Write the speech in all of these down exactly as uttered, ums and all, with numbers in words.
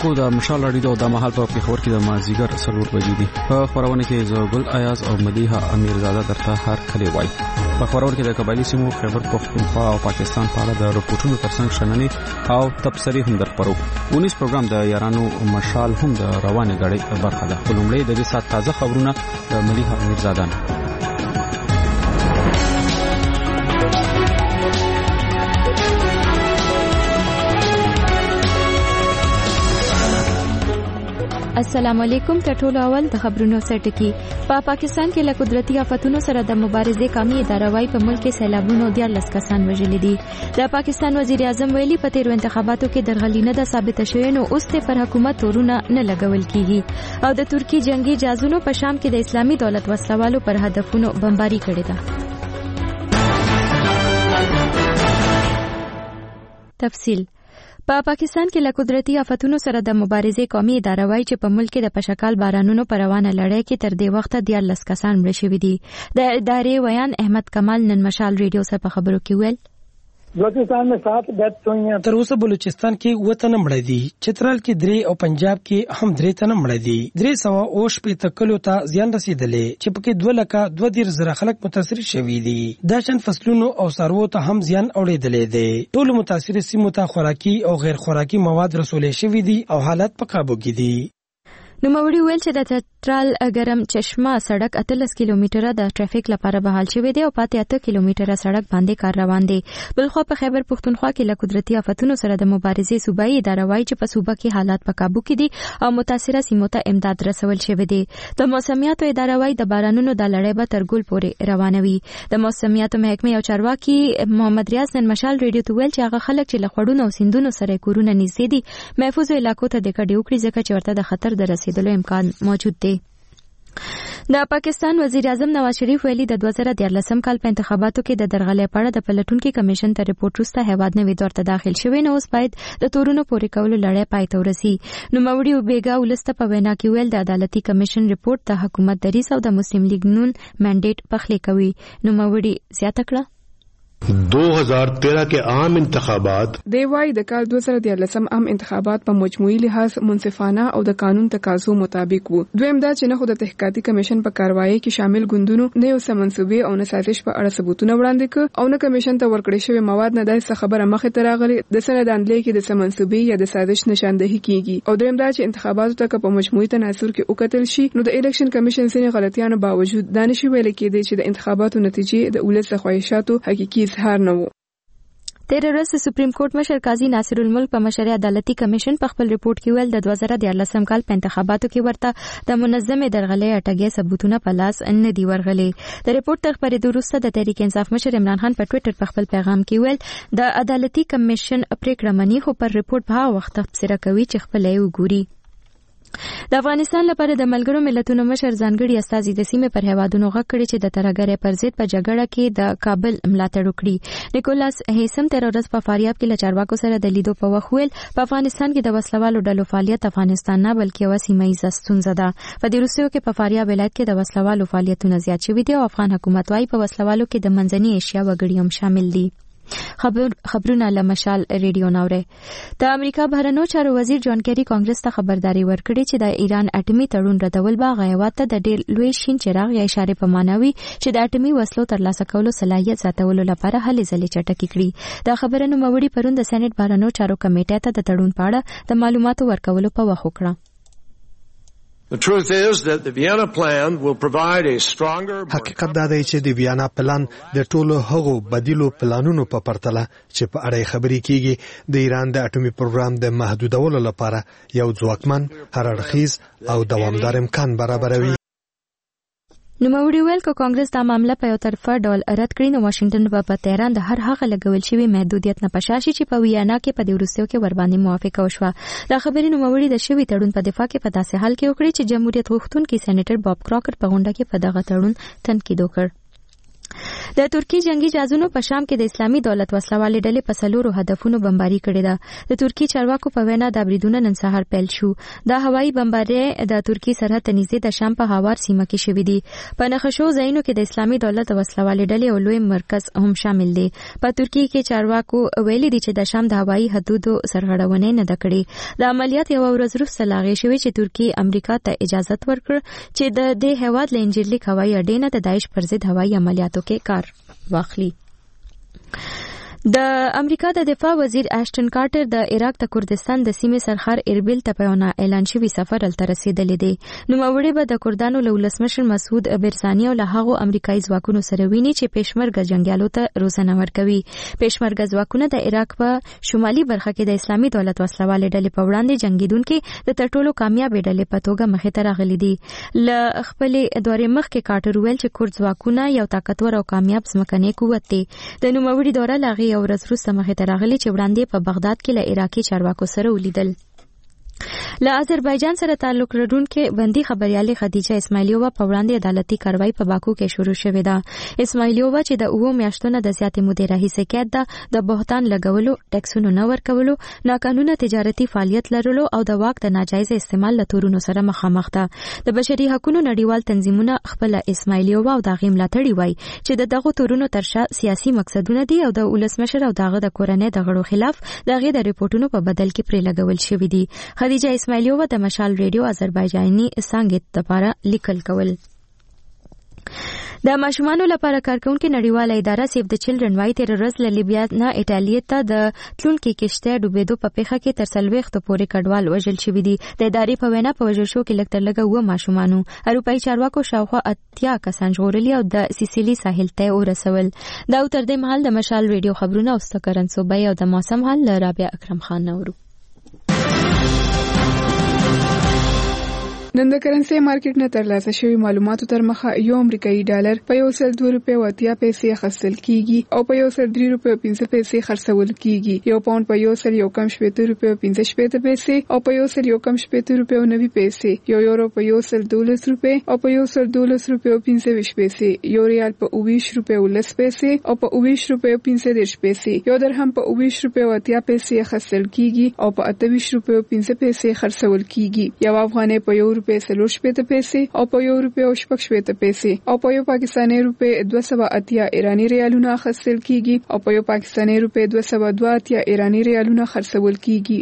اوریدونکو د مشال اړیدو د مهال په پیښور کې د مازیګر څلور بجې دي. په خبرونه کې زوګل ایاز او مدیحه امیرزاده درته هر کلی وای. په خبرونه کې د قبایلی سیمو خیبر پختونخوا او پاکستان په اړه د رپورټونو ترڅنګ شننې او تبصرې هم درپرو. اونیس پروګرام د یارانو مشال هم د روانه غړي برخه ده. لومړی د دې سات تازه خبرونه د مدیحه امیرزاده. السلام علیکم. ټولو اول د خبرونو سرټکی. په پاکستان کې له قدرتي آفتونو سره د مبارزې قومي اداره وايي په ملک کې سیلابونو دیارلس کسان وژلي دي. د پاکستان وزیر اعظم ویلي په تیرو انتخاباتو کې درغلي نه د ثابته شوې نو اوس ته پر حکومت تورونه نه لګول کیږي. او د ترکی جنگي جازونو په شام کې د اسلامي دولت وسلوالو پر هدفونو بمباري کړې ده. تفصیل. په پاکستان کې له قدرتي آفتونو سره د مبارزې قومي اداره وايي چې په ملک کې د پشکال بارانونو پر روانه لړۍ کې تر دې وخته دیارلس کسان مړه شوي دي. د ادارې ویان احمد کمال نن مشال ریډیو سره په خبرو کې ویل بلوچستان میں سات ڈیتھ ہوئی ہیں. تر اوسه بلوچستان کې اوه تنه مړه دي. چترال کې درې او پنجاب کې هم درې تنه مړه دي. درې سوه اوش په تکلو ته زیان رسیدلې چې پکې دوه لکه دوه دېرش زره خلک متاثر شوي دي. دا شان فصلونو او څاروو ته هم زیان اوړېدلی دی. ټولو متاثر سیمو ته خوراکي او غیر خوراکي مواد رسولې شوي دي او حالت په قابو کې دي. نوموړي ویل چې د چترال ګرم چشمه سړک اتلس کیلومتره د ټرافیک لپاره بحال شوی دی او پاتې اته کیلومتره سړک باندې کار روان دی. بلخو په خیبر پختونخوا کې له قدرتي آفتونو سره د مبارزې صوبایي اداره وايي چې په صوبه کې حالات په قابو کې دي او متاثره سیمو ته امداد رسول شوی دی. د موسمیاتو اداره وايي د بارانونو د لړۍ به تر ګل پورې روانوي. د موسمیاتو محکمې او چارواکي محمد ریاض نن مشال ریډیو ته ویل چې هغه خلک چې له خړونو او سیندونو سره کورونه نږدې دي محفوظ علاقو ته د کډې وکړي ځکه چې ورته د خطر د رسیدلو امکان موجود دی. د پاکستان وزیر اعظم نواز شریف ویلي د دوه زره دیارلسم کال په انتخاباتو کې د درغلۍ په اړه د پلټونکي کمیشن ته رپورټ وروسته هیواد نوي دور ته داخل شوی نو اوس باید د تورونو پورې کولو لړۍ پای ته ورسي. نوموړي بیګا ولسته په وینا کې ویل د عدالتي کمیشن رپورټ د حکومت دریځ او د مسلم لیگ نون منډیټ پخلی کوي. نوموړي زیاته کړه دو ہزار تیرہ کے عام انتخابات دی وايي د کال دوه زره دیارلسم عام انتخابات په مجموعي لحاظ منصفانه او د قانون تقاضو مطابق وو. دویم دا چې نه خو د تحقیقاتي کمیشن په کاروایی کې شامل ګوندونو نه یو سمنسوبې او نه سازش په اړه ثبوتونه وړاندې کړ او نه کمیشن ته ورکړې شوی مواد نه داسې خبره مخې ته راغلي د سنداندلې کې د سمنسوبې یا د سازش نشاندهي کیږي. او دریم دا چې انتخاباتو ته په مجموعي تناظر کې وکتل شي نو د الیکشن کمیشن سره غلطیانو باوجود دانش ویل کېږي چې د انتخاباتو نتیجې د ولس خواهشاتو حقيقي اظهار نه وو. تیر ورځ سپریم کورټ مشر قاضي ناصر الملک په مشر عدالتي کمیشن په خپل رپورت کې ویل د دوه زره دیارلسم کال په انتخاباتو کې ورته د منظمې درغلۍ اټکې ثبوتونه په لاس نه دی ورغلي. د رپورت تر خبرېدو وروسته د تحریک انصاف مشر عمران خان په ټوئیټر په خپل پیغام کې ویل د عدالتي کمیشن پریکړه مني خو پر رپورت په وخت تبصره کوي چې خپل یې وګوري. د افغانستان لپاره د ملګرو ملتونو مشر ځانګړي استازي د سیمې پر هیوادونو غږ کړی چې د ترهګرۍ پر ضد په جګړه کې د کابل ملاتړ وکړي. نیکولاس هیسم تر ورځ په فاریاب کې له چارواکو سره د لیدو په وخت ویل په افغانستان کې د وسلوالو ډلو فعالیت افغانستان نه بلکې یوه سیمه ییزه ستونزه ده. په دې وروستیو کې په فاریاب ولایت کې د وسلوالو فعالیتونه زیات شوي دي او افغان حکومت وايي په وسلوالو کې د منځنۍ ایشیا وګړي هم شامل دي. خبر خبرونه له مشال ریډیو ناوره. د امریکا بهرنیو چارو وزیر جان کیری کانګرس ته خبرداري ورکړې چې د ایران اټومي تړون ردول به غیوات ته د ډېر لوی شین چراغ یا اشاره په معنی چې د اټومي وسلو ترلاسه کولو صلاحیت زیاتولو لپاره هلې ځلې چټکې کړي. دا خبره نوموړي پرون د سېنات بهرنیو چارو کمیټې ته د تړون په اړه د معلوماتو ورکولو په وخت وکړه. The truth is that the Vienna plan will provide a stronger. حقیقت دا دی چې د ویانا پلان د ټولو هغو بدیلو پلانونو په پرتله چې په اړه خبرې کیږي د ایران د اټومي پروګرام د محدودولو لپاره یو ځواکمن هر اړخیز او دوامدار امکان برابروي. نوموړي ویل که کانګرس دا معامله په یو طرفه ډول رد کړي نو واشنگټن به په تهران د هر هغه لګول شوي محدودیت نه پشا شي چې په ویانا کې په دې وروستیو کې ورباندې موافقه وشوه. دا خبرې نوموړي د شوي تړون په دفاع کې په داسې حال کې وکړي چې جمهوریت غوښتونکي سېنیټر باب کراکر په غونډه کې په دغه تړون تنقید وکړ. د ترکی جنگي جهازونو په شام کې د اسلامي دولت وسلوالې ډلې په څلورو هدفونو بمباري کړې ده. د ترکی چارواکو په وینا د بریدونو نن سهار پیل شو. د هوایي بمباري د ترکی سرحد ته نږدې د شام په هوار سیمه کې شوې دي. په نښشو ځایونو کې د اسلامي دولت وسلوالې ډلې او لوی مرکز هم شامل دي. په ترکی کې چارواکو ویلي دي چې د شام د هوایي حدودو سرغړونې نه ده کړې. د عملیات یو ورځ وروسته لاغې شوې چې ترکی امریکا ته اجازه ورکړه چې د دې هیواد له انجیرلیک هوایي اډې نه د داعش پر ضد هوایي عملیاتو کې کار واخلي. د امریکا د دفاع وزیر اشټن کارټر د عراق د کردستان د سیمې سرحد اربیل ته په یو اعلان شوی سفر هلته رسیدلی دی. نوموړی به د کردانو له ولسمشر مسعود برزاني او له هغو امریکایي ځواکونو سره ویني چې پېشمرګه جنګیالو ته روزنه ورکوي. پېشمرګه ځواکونه د عراق په شمالي برخه کې د اسلامي دولت وسلوالې ډلې په وړاندې جنګیدونکي د تر ټولو کامیابې ډلې په توګه مخې ته راغلي دي. له خپلې دورې مخکې کارټر ویل چې کورد ځواکونه یو طاقتور او کامیاب ځمکنی قوت دی. د نوموړي دوره له هغې یو ورځ وروسته مخې ته راغلې چې وړاندې په بغداد کې له عراقي چارواکو سره ولیدل. له آذربایجان سره تعلق لرونکي بندي خبريالي خدیجه اسماعیلووا په وړاندې عدالتي کاروایی په باکو کې شروع شوې ده. اسماعیلووا چې د اوو میاشتو نه د زیاتې مودې راهیسې قید ده، د بهتان لګولو، ټیکسونو نه ورکولو، ناقانونه تجارتي فعالیت لرلو او د واک د ناجایز استعمال له تورونو سره مخامخ ده. د بشري حقوقو نړیوال تنظیمونه خپل اسماعیلووا او دغه ملاتړي وایي چې د دغه تورونو ترشا سیاسي مقصدونه دي او د ولسمشر او دغه د کورنۍ د غړو خلاف دغه د ریپورتونو په بدل کې پرې لګول شوې دي. خدیجه اسماعیلووا د مشال ریډیو آذربایجاني څنګه لپاره لیکل کول. د ماشومانو لپاره کارکونکو نړیواله اداره سیف د چلډرن وايي تیر ورځ له لیبیا نه ایټالیا ته د تلونکي کشته ډوبېدو په پیښه کې تر څلوېښت پورې کډوال وژل شوي دي. د ادارې په وینا په وژل شو کې لږ تر لږه اووه ماشومانو. اروپایي چارواکو شاوخوا اتیا کسان ژغورلي او د سیسیلي ساحل ته ورسول. دا تر دې مهال د مشال ریډیو خبرونه او ستکرن صوبای او د موسم حال له رابعه اکرم خان نورو. نن د کرنسي مارکیټ نه ترلاسه شوی معلوماتو تر مخه یو امریکایي ډالر په یو سل دوه روپۍ او اتیا پیسې اخیستل کیږي او په یو سل درې روپۍ او پنځه پیسې خرڅول کیږي. یو پاوند په یو سل یو کم شپېته روپۍ او پنځه شپېته پیسې او په یو سل یو کم شپېته روپۍ او نوي پیسې. یو یورو په یو سل دولس روپۍ او په یو سل دولس روپۍ او پنځه ویشت پیسې. یو ریال په اوویشت روپۍ او لس پیسې او په اوویشت روپۍ او پنځه دېرش پیسې. یو درهم په اوویشت روپۍ او اتیا پیسې اخیستل کیږي او په اته ویشت روپۍ او پنځه پیسې خرڅول کیږي. یو افغانۍ په یو روپۍ څلور شپېته پیسې او په یو روپۍ او شپږ شپېته پیسې او په یو پاکستاني روپۍ دوه سوه اتیا ایرانی ریالونه اخیستل کیږي او په یو پاکستاني روپۍ دوه سوه دوه اتیا ایرانی ریالونه خرڅول کیږي.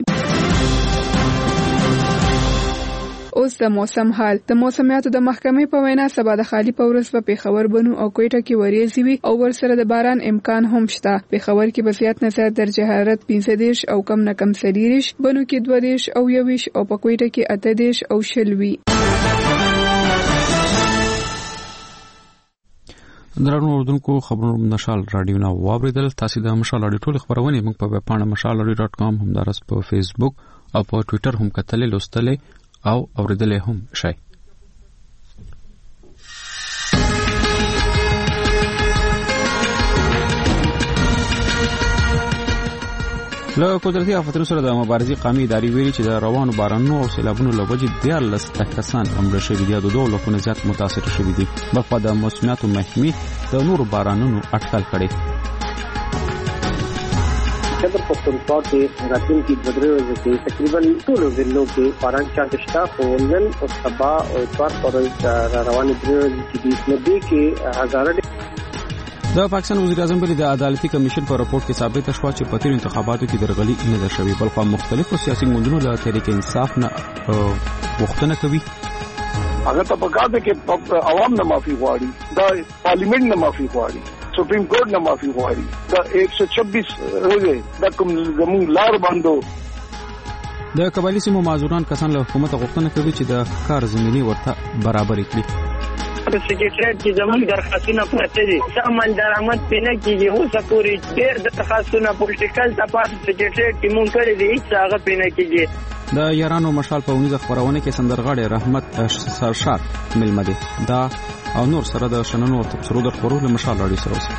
اوس د موسم حال. د موسمیاتو د محکمې په وینا سبا د خالی په ورځ په پیښور بنو او کوټه کې وریځي وي او ورسره د باران امکان هم شته. پیښور کې به زیات نه زیات درجه حرارت پنځه دېرش او کم نه کم څلېرویشت، بنو کې دوه دېرش او یوویشت او په کوټه کې اته دېرش او شل وي. درنو اردوونکو خبرونه مشال رادیو نه واوریدل. تاسو د مشال رادیو ټول خبرونه موږ په ویب پاڼه مشال رادیو ډاټ کام همدارس په فیسبوک او په ټوئیټر هم کتلې لوستلې او اوریدلې هم شئ. له قدرتي آفتونو سره د مبارزې قومي ادارې ویلي چې د روانو بارانونو او سیلابونو له وجې دیارلس کسان مړه شوي دي او د دوه لکونو زیات متاثر شوي دي. بلخوا د موسمیاتو محکمې د نورو بارانونو اټکل کړی. خیبر پختونخوا کې راتلونکي دوه درې ورځې کې تقریبا ټولو ضلعو کې باران چانس شته خو نن او سبا او اتوار پر ورځ روانې درې ورځې چې دي نو دې کې هزاره د پاکستان وزیر اعظم بلی د عدالتي کمیشن په راپورټ کې ثابت شوه چې په تیر انتخاباتو کې درغلي نه ده شوې، بلخو مختلفو سیاسي ګوندونو له تحریک انصاف نه غوښتنه کوي هغه ته پکار ده چې عوام نه معافي غواړي، د پارلیمنت نه معافي غواړي، سپریم کورټ نه معافي غواړي، د ایک سو چھبیس ورځې د کوم زموږ لار باندې د قبایلي سیمو معذوران کسان له حکومت غوښتنه کوي چې د کار زمینی ورته برابر کړي. په سکریټریټ کې زموږ درخواستونه پراته دي، سامان درآمد پې نه کېږي. اوسه پورې ډېر درخواستونه پولیټیکل تپاس سکریټریټ کې مونږ کړي دي، هېڅ هغه پې نه کېږي. د یارانو مشال په اونیزه خپرونه کې سندرغاړی رحمت سرشاد ملمه دی. دا او نور سره د شننو او تبصرو د خبرو له مشال راډیو سره اوسئ.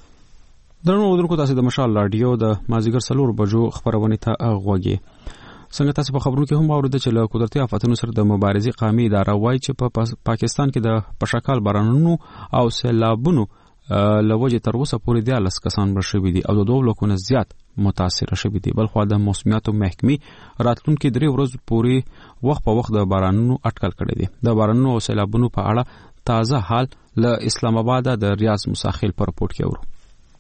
درنو اردوونکو تاسو د مشال راډیو د مازیګر څلور بجو خبرونه ته غوږی. څنګه تاسو په خبرو کې هم اوریدل چې له قدرتي آفاتونو سره د مبارزې قومي اداره وایي چې په پاکستان کې د پشکال بارانونو او سیلابونو لوجه تر اوسه پورې د لس کسان مړ شوي دي او د دوه لکونو زیات متاثر شوي دي. بل خو د موسمیاتو محکمې راتلونکي درې ورځې پورې وخت په وخت د بارانونو اټکل کړی دي. د بارانونو او سیلابونو په اړه تازه حال له اسلام آباد د ریاض مساخیل پر رپورت کې ورو.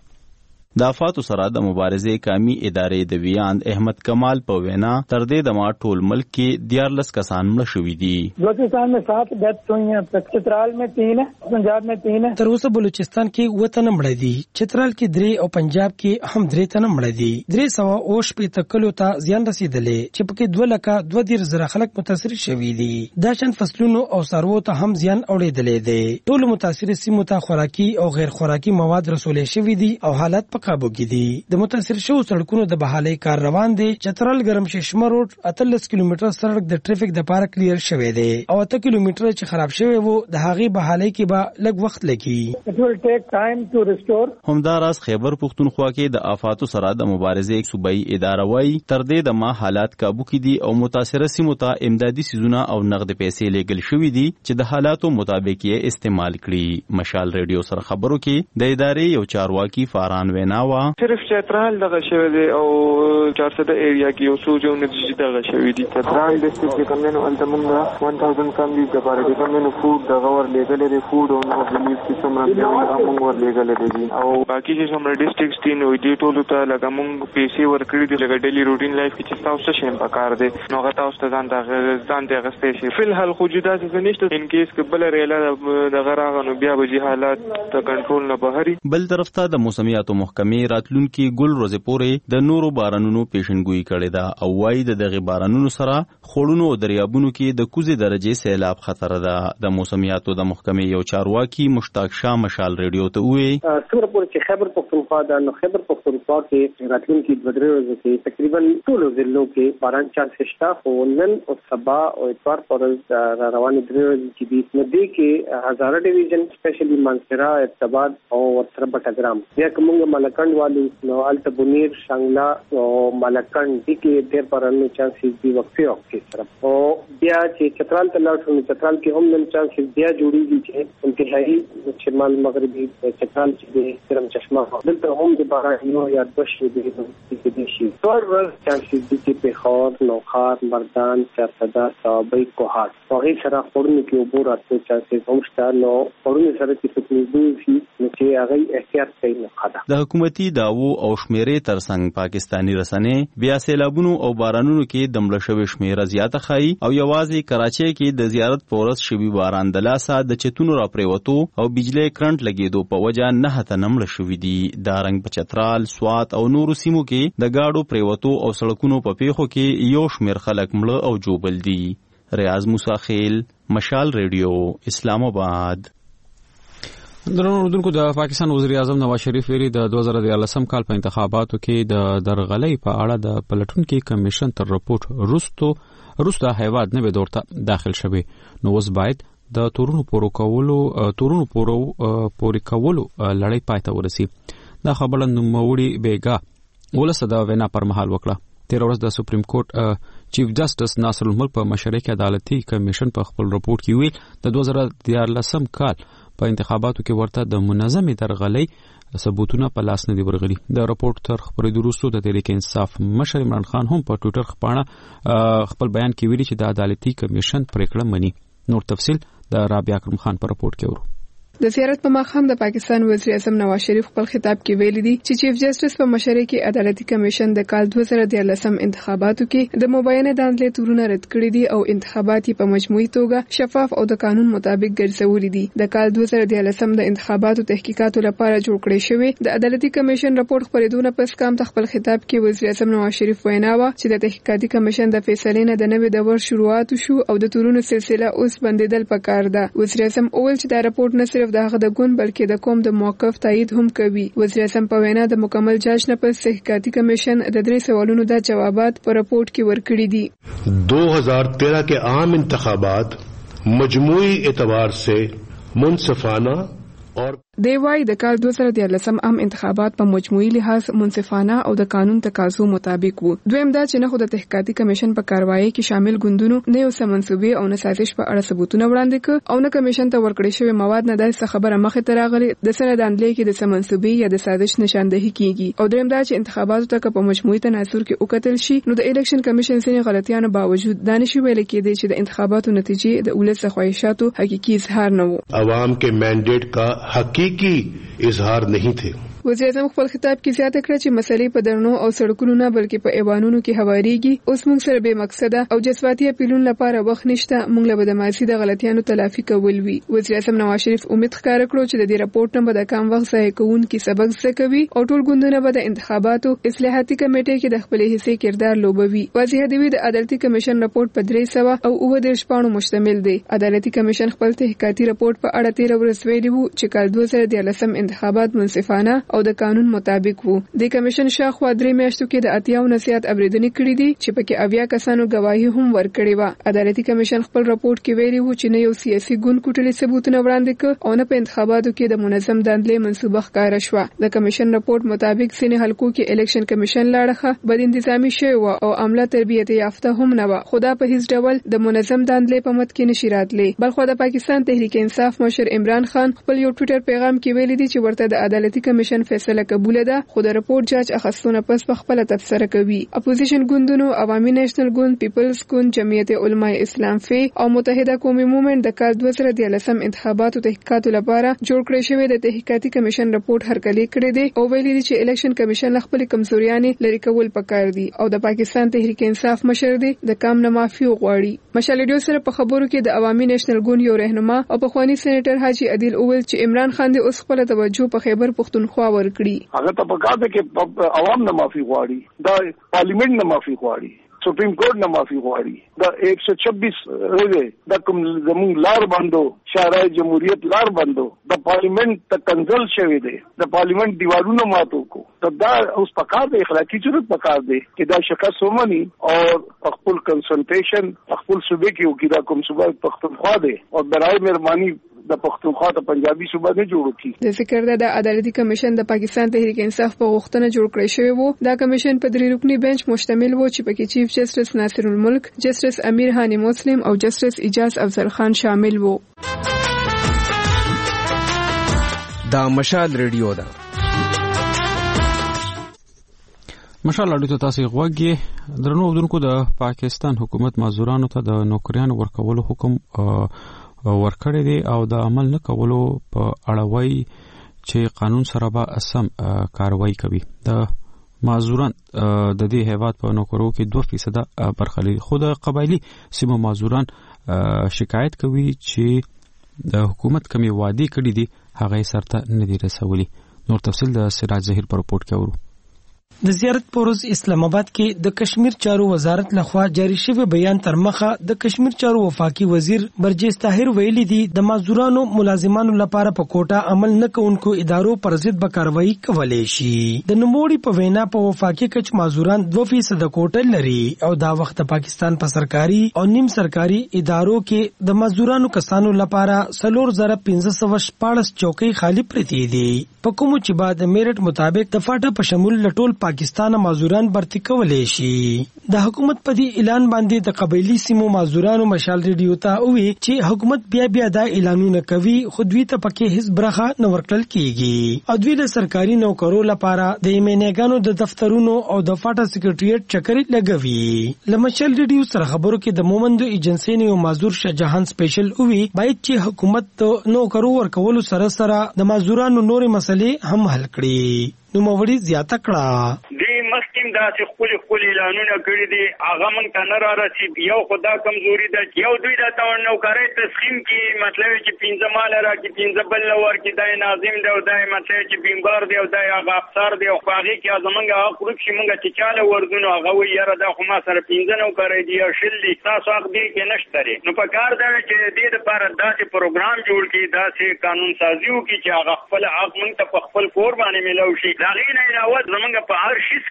د آفاتو سره د مبارزې قومي ادارې د ویاند احمد کمال په وینا تر دې د ما ټول ملک کې دیارلس کسان مړ شوي دي. بلوچستان में सात डेथ हुई हैं, चित्राल में तीन है, पंजाब में तीन है. تر اوسه بلوچستان کې اووه تنه مړه دي, چترال کې درې او پنجاب کې هم درې تنه مړه دي. درې سوه اووه شپېته کلو ته زیان رسیدلی چې پکې دوه لکه دوه دېرش زره خلک متاثر شوي دي. دا شان فصلونو او څاروو ته هم زیان اوړېدلی دی. ټولو متاثرو سیمو ته خوراکي او غیر خوراکي مواد رسولې شوي دي او حالت په قابو کې دي. د متاثر شوو سړکونو د بحالۍ کار روان دی. چترال ګرم ششمه روډ اتلس کیلومتره سړک د ټریفیک د پاره کلیر شوی دی او اته کیلومتره چې خراب شوی وو د هغې بحالۍ کې به لږ وخت لګي. It will take time to restore. همداراز خیبر پښتونخوا کې د آفاتو سره د مبارزې صوبایي اداره وایي تر دې د ما حالات قابو کې دي او متاثره سیمو ته امدادي سیزونه او نقد پیسې لېږل شوي دي چې د حالاتو مطابق یې استعمال کړي. مشال ریډیو سره خبرو کې د ادارې یو چارواکي فاران ویناوا صرف چترال دغه شوی دی او چار سده ایریا کې یو څو جو نتیجې دغه شوی دي. چترال ډسټرکټ کې کمنو التمنګ one thousand کم دي د بارے د کمنو فود د غور لیګل لري فود او نو ریلیف کې څومره دی موږ ور لیګل لري او باقي چې څومره ډسټرکټس دي نو دې ټول ته لکه موږ پیسې ورکړي دي لکه ډیلی روټین لایف کې چې تاسو شین پکار دي نو غته تاسو ځان د ځان د غستې شي فل حل خو جدا څه نشته ان کیس کې بل ریلا د غراغ نو بیا به حالات ته کنټرول نه بهري. بل طرف ته د موسمیاتو محکمې راتلونکي ګل ورځې پورې د نورو بارانونو پیشنګوئی کړې ده او وايي د دغه بارانونو سره خړونو او دریابونو کې د کوزي درجه سیلاب خطر ده. د موسمیاتو د محکمې یو چارواکي مشتاق شاه مشال ریډیو ته وایي څومره پورې چې خیبر پښتونخوا ده نو خیبر پښتونخوا کې راتلونکي دوه درې ورځې کې تقریبا ټولو ضلعو کې باران چانس شته خو نن او سبا او اتوار پر ورځ روانې درې ورځې چې دي نو دې کې هزاره ډیویژن سپیشلی مانسرا ارتباط او ورسره بټګرام بیا کومه ملکند والو نو الته بنیر شانګلا او ملکند دې کې ډېر بارانو چانسز دي وقفه وقفه سره او بیا چې چترال ته لاړ شو چترال کې هم نن چانسز بیا جوړیږي چې انتهایی شمال مغربي چترال چې سرم چشمه دلته هم د بارانونو یا بشو دي چې دي شي ټول ورځ چانسز دي چې په خور نوخار مردان چرسدا صابي کوهات او هیڅ سره خورنه کې عبور اته چانسز هم شته نو خورنه سره چې تکلیفونه شي نو چې هغه احتیاط کوي نه خاطر د حکومتي داوو او شمیرې ترڅنګ پاکستانی رسنۍ بیا سیلابونو او بارانونو کې د مړه شویو شمیره زیاته ښایي او یوازې کراچۍ کې د زیارت پورس شوي باران د لاسه د چتونو را پریوتو او بجلی کرنټ لګېدو په وجه نه ته نمړه شوي دي. دا رنګ په چترال سوات او نورو سیمو کې د گاډو پریوتو او سړکونو په پیښو کې یو شمیر خلک مړه او جوبل دي. ریاض مساخیل مشال ریډیو اسلام آباد. درنو اردوونکو د پاکستان وزیر اعظم نواز شریف ویلي د دوه زره دیارلسم کال په انتخاباتو کې د درغلۍ په اړه د پلټونکي کمیشن تر رپورت وروسته وروسته هیواد نوې دور ته داخل شوی نو اوس باید د تورونو پورو کولو تورونو پورو پوري کولو لړۍ پای ته ورسي. دا خبره نوموړي بیګا ولسه د وینا پر مهال وکړه. تیر ورځ د سپریم کورټ چیف جسټس ناصر الملک په مشرۍ کې عدالتي کمیشن په خپل رپورت کې ویل د دوه زره دیارلسم کال په انتخاباتو کې ورته د منظمې درغلۍ ثبوتونه په لاس نه دی ورغلي. د رپورت تر خبرې وروسته د تحریک انصاف مشر عمران خان هم په ټوئیټر خپانه خپل بیان کې ویلي چې د عدالتي کمیشن پریکړه مني. نور تفصیل د رابعه اکرم خان په رپورت کې ورو. د زیارت په ماښام د پاکستان وزیر اعظم نواز شریف خپل خطاب کې ویلي دي چې چیف جسټس په مشرۍ کې عدالتي کمیشن د کال دوه زره دیارلسم انتخاباتو کې د مبینه دانلې تورونه رد کړي دي او انتخابات په مجموعي توګه شفاف او د قانون مطابق ګرځولي دي. د کال دوه زره دیارلسم د انتخاباتو تحقیقاتو لپاره جوړ کړی شوی د عدالتي کمیشن رپورت خبرېدونه پس کام ته خپل خطاب کې وزیر اعظم نواز شریف وینا و چې د تحقیقاتي کمیشن د فیصلې نه د نوې دور شروعات شو او د تورونو سلسله اوس بندیدل پکار ده. وزیر اعظم اول چې دا رپورت نه صرف د هغه د ګوند بلکې د قوم د موقف تایید هم کوي. وزیر اعظم په وینا د مکمل جاج نه پس تحقیقاتي کمیشن د درې سوالونو د جوابات په رپورت کې ورکړي دي. دو ہزار تیرہ کے عام انتخابات مجموعی اعتبار سے منصفانہ اور دی وايي د کال دوه زره دیارلسم عام انتخابات په مجموعي لحاظ منصفانه او د قانون تقاضو مطابق وو. دویم دا چې نه خو د تحقیقاتي کمیشن په کاروایی کې شامل ګوندونو نه یو څه منسوبې او نه سازش په اړه ثبوتونه وړاندې کړ او نه کمیشن ته ورکړې شوی مواد نه داسې خبره مخې ته راغلي د سنداندلې کې د څه منسوبې یا د سازش نشاندهي کیږي. او دریم دا چې انتخاباتو ته په مجموعي تناسب کې وکتل شي نو د الیکشن کمیشن ځینې غلطیانو باوجود دانش ویل کېږي چې د انتخاباتو نتیجې د ولس خواهشاتو حقيقي اظهار نه وو. عوام کے مینډیټ کا حقیقی اظهار نہیں تھے. وزیر اعظم خپل خطاب کې زیاته کړه چې مسلې په درنو او سړکونو نه بلکې په ایوانونو کې هواريږي. اوس موږ سره به مقصده او جسواتي اپیلون لپاره وخت نشته. موږ له د ماضي د غلطیانو تلافي کول وی. وزیر اعظم نواز شریف امید ښکاره کړو چې د دې راپورټ نه به د کم وخت ځای کوونکي سبق زده کوي او ټول ګوندونه به د انتخاباتو اصلاحاتي کمیټې کې د خپل حصے کردار لوبوي. واضح دی د عدالتي کمیشن راپورټ په درې سوه او اوه دېرش پاڼو مشتمل دی. عدالتي کمیشن خپل تحقیقاتي راپورټ په اړه تیر ورځ ویلي وو چې کال دوه زره دیارلسم انتخابات منصفانه او د قانون مطابق وو. د کمیشن شاخوا درې میاشتو کې د اتیاو نصيحت اوریدنې کړې دي چې پکې اویا کسانو گواهی هم ورکړې و. عدالتي کمیشن خپل راپورټ کې ویلي وو چې نه یو سیاسي ګوند کوټلې ثبوتونه وړاندې کړ او نه په انتخاباتو کې د منظم داندلې منسوبه ښکاره شوه. د کمیشن راپورټ مطابق سینې حلقو کې الیکشن کمیشن لاړه بد انتظامی شوی و او عمله تربیت یافته هم نه و. خدا په هیڅ ډول د منظم داندلې په مت کې نشي راتلی. بلخو د پاکستان تحریک انصاف مشر عمران خان خپل یو ټویټر پیغام کې ویلي دي چې ورته د عدالتي کمیشن فیصله قبول ده خو د راپورټ جاج اخستونه پس په خپل تبصره کوي. اپوزیشن ګوندونو عوامي نېشنل ګوند، پیپلز ګوند، جمعیت علماء اسلام فی او متحده قومي موومېنټ د کال دوه زره دیارلسم انتخاباتو تحقیقاتو لپاره جوړ کړی شوی د تحقیقاتي کمیشن راپورټ هرکلی کړی دی او ویلي دي چې الیکشن کمیشن خپل کمزوریانې لري کول پکار دي او د پاکستان تحریک انصاف مشر دی د کام نه معافي وغواړي. مشال ډیو سره په خبرو کې د عوامي نېشنل ګوند یو رهنما او پخوانی سېنیټر حاجی عادل اول چې عمران خان د اوس خپل توجه په خیبر پختونخوا ورکړي. هغه ته پکار ده کې عوام نه معافي غواړي، دا پارلیمنت نه معافي غواړي، سپریم کورټ نه معافي غواړي، دا ایک سو چھبیس روزه دا کوم زمون لار بندو شارع جمهوریت لار بندو د پارلیمنت ته کنزل شوی دی، د پارلیمنت دیوالونو ماتو کو ته دا اوس پکار دی، اخلاقی ضرورت پکار دی چې دا شکست ومني او خپل کنسلټیشن خپل صوبې کې وکړي. دا کوم صوبه پختونخوا دی او برای مهرباني د پښتونخوا ته پنجابي صوبه نه جوړ کی. د ذکر ده د عدالتي کمیشن د پاکستان تحریک انصاف په غوښتنه جوړ کړی شوی وو. دا کمیشن په درې رکنی بنچ مشتمل وو چې پکې چیف جسټس ناصر الملک، جسټس امیر هانی مسلم او جسټس اجاز افضل خان شامل وو. دا مشال ریډیو ده. مشال اړیته تاسو غوږی درنو ودونکو د پاکستان حکومت مزدورانو ته د نوکریانو ورکولو حکم ورکړی دی او د عمل نه کولو په اړه وایي چې قانون سره به سم کاروایی کوي. د مزدوران د دې هیواد په نوکرو کې دوه فیصد برخه لري خو د قبایلی سیمو مزدوران شکایت کوي چې د حکومت کمی وعده کړې دي هغه سرته نه دي رسولي. نور تفصیل د سراج ظهیر پر رپورت کې ورو. د زیارت پروز اسلام آباد کې د کشمیر چارو وزارت لخوا جاری شوی بیان تر مخه د کشمیر چارو وفاقي وزیر برجیس طاهر ویلي دي د مزدورانو ملازمانو لپاره په کوټه عمل نه کوونکو ادارو پر ضد به کاروایی کولای شي. د نوموړي په وینا په وفاقي کچ مزدوران دوه فیصد کوټه لري او دا وخت پاکستان په سرکاري او نیم سرکاري ادارو کې د مزدورانو کسانو لپاره سلور زره پنځه سوه شپاړس چوکۍ خالی پرتې دي. په کوم چې بعد میرټ مطابق د فاټا په شمول لټول پاکستان مزدوران برتی کولای شي. د حکومت په دې اعلان باندې د قبایلی سیمو مزدورانو مشال ریډیو ته وی چې حکومت بیا بیا دا اعلانونه کوي خو دوی ته پکې هیڅ برخه نه ورکړل کیږي او دوی له سرکاري نوکرو لپاره د ایمنګانو د دفترونو او د فاټا سیکریټریټ چکرې لګوي. لمشال ریډیو سره خبرو کې د مومندو ایجنسی نه مزدور شاهجهان سپیشل وی باید چې حکومت نوکرو ورکولو سره سره د مزدورانو نورې مسلې هم حل کړي. نو موړي زیاته کړه دی مسکیم دا چې خپل خپل اعلانونه کړی دي هغه مونږ ته نه را رسید. یو خدا کمزوري ده یو دوی دا ته نوکرۍ تسخیم کې مطلب چې پنځه مال را کې پنځه بل ور کې دای ناظم دی او دای مطلب چې بیمار دی او دای هغه افسر دی او هغه کې زمونږ حق ورک شي مونږ چې چاله ورغونو هغه وی یاره دا خو ما سره پنځه نوکرۍ دی او شل دي تاسو حق دی کې نشته لري. نو په کار دا چې دې لپاره داسې پروګرام جوړ کړي داسې قانون سازي وکړي چې هغه خپل حق مونږ ته په خپل کور باندې ملو شي. دا غي نه علاوه زمونږ په هر شي کې حق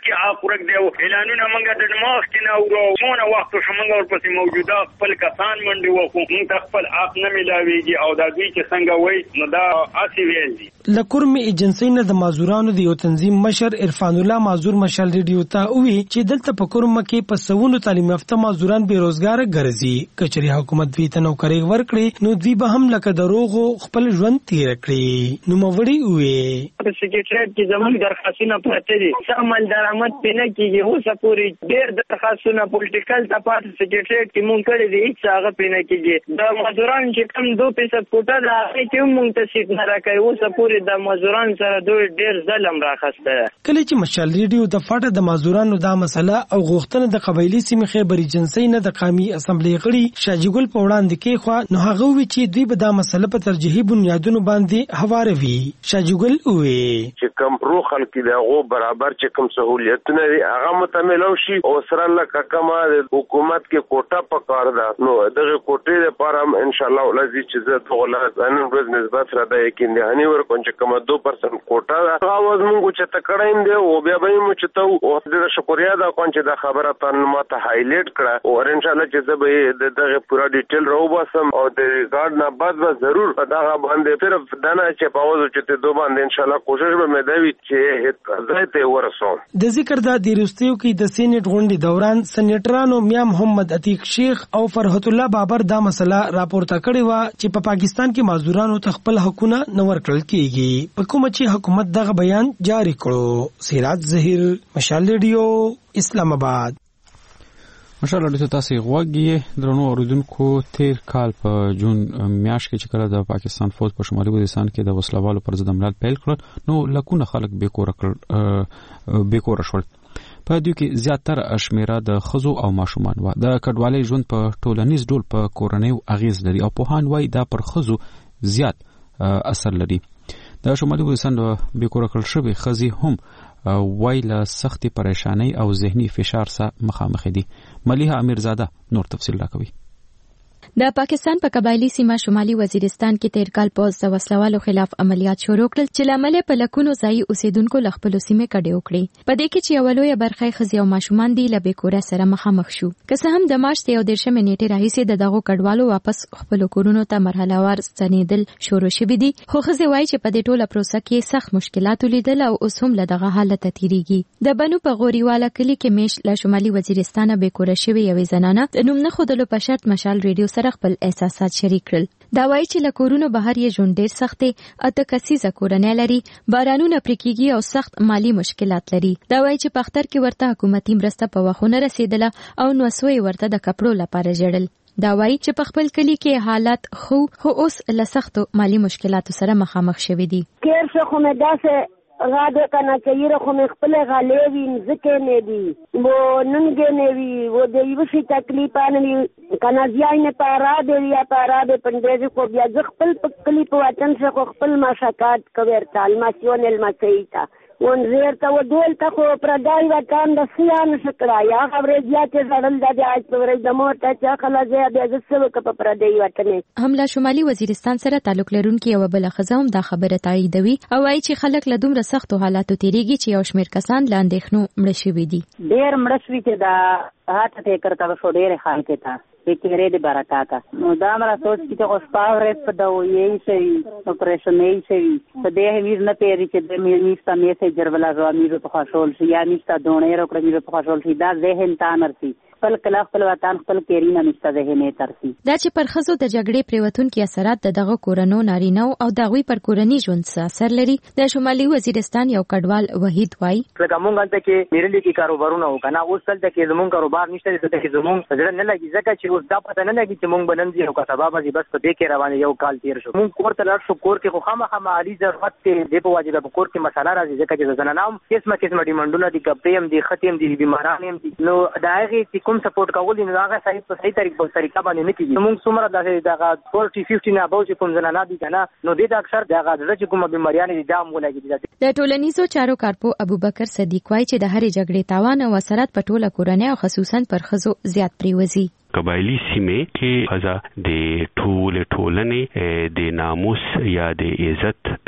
خورک دی اعلانونه موږ د ماخ کې نه ورو مونږه وخت شومنګ ورپسې موجوده خپل کسان منډي وکړو موږ خپل حق نه ملاويږي او دا دوی چې څنګه وای نو دا اسی ویل دي لکورم ایجنسی نه د مازورانو د یو تنظیم مشر عرفان الله مازور مشال ریډیو ته وی چې دلته په کورم کې په سونو تعلیم یافته مازوران بیروزګار ګرځي کچري حکومت دوی ته نوکری ورکړي نو دوی به هم لکه دروغو خپل ژوند تیر کړي نو موړي وی په سکیټریټ کې زموږ درخواستونه پراته دي عمل درآمد پنه کیږي اوسه پوری ډېر درخواستونه پولیټیکل تپات سکیټریټ کې مونږ کړی دي چې هغه پنه کیږي د مزدوران چې کم دو فیصد کوټه ده هغه کې مونږ ته سیټ نه راکوي اوسه پوری د مزدوران سره دوی ډېر ظلم راخسته کله چې مشال ریډیو د فاټه د مزدورانو د مسله او غوښتنه د قبایلی سیمې خیبر ایجنسی نه د قومي اسمبلی غړي شاجګل په وړاندې کې خو نو هغه وی چې دوی به د مسله په ترجیحي بنیادونو باندې هواروي شاجګل وی چې کم روح خلک دغه برابر چې کوم سہولیتونه هغه متملو شي او سره لکه کما حکومت کې کوټه پکار ده نو دغه کوټې لپاره ان شاء الله ولزي چې زه دغه ځانن ورځ نسبت را ده کې نه هني ور کوم چې کوم دو پرسنټ کوټه ده هغه موږ چې تکړایم دی او بیا به موږ چې ته او د شکریا دا کوم چې د خبره تاسو ماته هایلایټ کړه او ان شاء الله چې زه به دغه پورا ډیټیل راو باسم او د ریکارډ نه بعد به ضرور دا باندې صرف دنه چې پاوځو چې دوه باندې ان شاء الله کوشش به مې دی چې ځای ورسوم د ذکر د دیروستیو کې د سینټ غونډې دوران سېنیټرانو میا محمد عتیق شیخ او فرحت الله بابر دا مسله راپورته کړې و چې په پاکستان کې مزدورانو ته خپل حقونه نه ورکړل کیږي په کوم چې حکومت دغه بیان جاری کړو سراج ظهیر مشال ریډیو اسلام آباد مشال ریډیو تاسو غوږی درنو اوریدونکو تیر کال په جون میاشت کې چې کله د پاکستان فوج په شمالي وزیرستان کې د وسلوالو پر ضد حملات پیل کړل نو لکونه خلک بیکور کړل بیکور شول په دې کې زیاتره شمیره د خزو او ماشومان و د کډوالۍ ژوند په ټولنیز ډول په کورنۍ اغیز لري او په هان وای دا پر خزو زیات اثر لري د شمالي وزیرستان د بیکور کړل شوی خزي هم وایله سختي پریشانی او ذهني فشار سره مخامخ دي ملیحه امیرزاده نور تفصیل راکوي د پاکستان په قبایلی سیمه شمالي وزیرستان کې تیر کال پوز د وسلوالو خلاف عملیات شروع کړل چې لامل په لکونو ځای اوسیدونکو لخپل سیمه کډې وکړي په دې کې چې اولوی برخه خزي او ماشومان دی لبه کور سره مخامخ شو که څه هم د مارچ یو دیرشم نیټه راهیسې د دغه کډوالو واپس خپل کورونو ته مرحله وار ستنیدل شروع شوه دي خو خزي وایي چې په دې ټوله پروسه کې سخت مشکلات ولیدل او اوس هم له دغه حالت تیریږي د بنو په غوريواله کلی کې میش له شمالي وزیرستان به کور شوی یوې زنانه د نوم نه خودلو په شرط مشال ریډیو سره خپل احساسات شریک کړل دا وایي چې له کورونو بهر یې ژوند ډېر سخت دی اته کسیزه کورنۍ لري بارانونه پرې کېږي او سخت مالی مشکلات لري دا وایي چې په اختر کې ورته حکومتي مرسته په وخت نه رسیدله او نو سوی ورته د کپړو لپاره جوړل دا وایي چې په خپل کلی کې حالات خو خو اوس له سختو مالی مشکلاتو سره مخامخ شوي دي کیر څه خو مې داسې غاده کنه چیرې خو مې خپل غالې وي ځکه نه دي و ننګ نه وي و د یو شي تکلیف نه کنه ځای نه پارا دی یا پارا دی پندې خو بیا ځ خپل کلی په وطن څخه خپل مشکات کوي تالماسیون المسیتا ون زیر ته ودول ته خو پردای وطن د سیان شکړه یا خبرې زیاتې زړل د اج په ورځ د مور ته چې خلا زیات د زسو په پردای وطن هم له شمالي وزیرستان سره تعلق لرونکي یو بل خزم د خبره تاییدوي او وايي چې خلک له دومره سختو حالاتو تیریږي چې یو شمېر کسان لاندې خنو مړ شوي دي ډېر مړ شوي چې دا هات ته کرتا شو ډېر خان کې تا فکرې د برکاته نو دا مرا سوچ چې اوس پاورې په دا وایي چې اپریشن یې شي په دې هیڅ نه پیری چې د میستا میسج ولا زمي په خاصول شي یا میستا دونه رو کړی په خاصول شي دا ذهن تا نرسي خپل کلا خپل وطن خپل کیرینه میستا ذهن ترسي دا چې پر خزو د جګړې پریوتون کې اثرات د دغه کورونو نارینو او دغوی پر کورنی ژوند څه اثر لري د شمالي وزیرستان یو کډوال وحید وای لکه مونږ ته کې میرلي کې کاروبارونه وکنه اوس تل ته کې زمون کاروبار نشته چې کې زمون ځړ نه لګي ځکه چې اوس دا پته نه لګي چې مونږ بنن دي او کتابه به بس په دې کې روان یو کال تیر شو مونږ کور ته لړ شو کور کې خو خامخا مالي ضرورت دې په واجب په کور کې مساله راځي ځکه چې زنانام قسمه قسمه ډیمانډونه دي کپړې هم دي ختم دي بیماران هم دي نو دا هغه چې کوم سپورټ کول نو هغه صحیح په صحیح طریقه په طریقه باندې نه کیږي موږ څومره دغه چالیس پنځه نه ابو چې کوم زنانه دي کنه نو دې د اکثر دغه د کوم بیماریان دي دام ولګي د ټولنیزو چارو کارپو ابوبکر صدیق وای چې د هرې جګړې تاوان او اثرات په ټوله کورنۍ او خصوصا پر خزو زیات پریوزي قبایلی سیمه کې خزا د ټول ټولنې د ناموس یا د عزت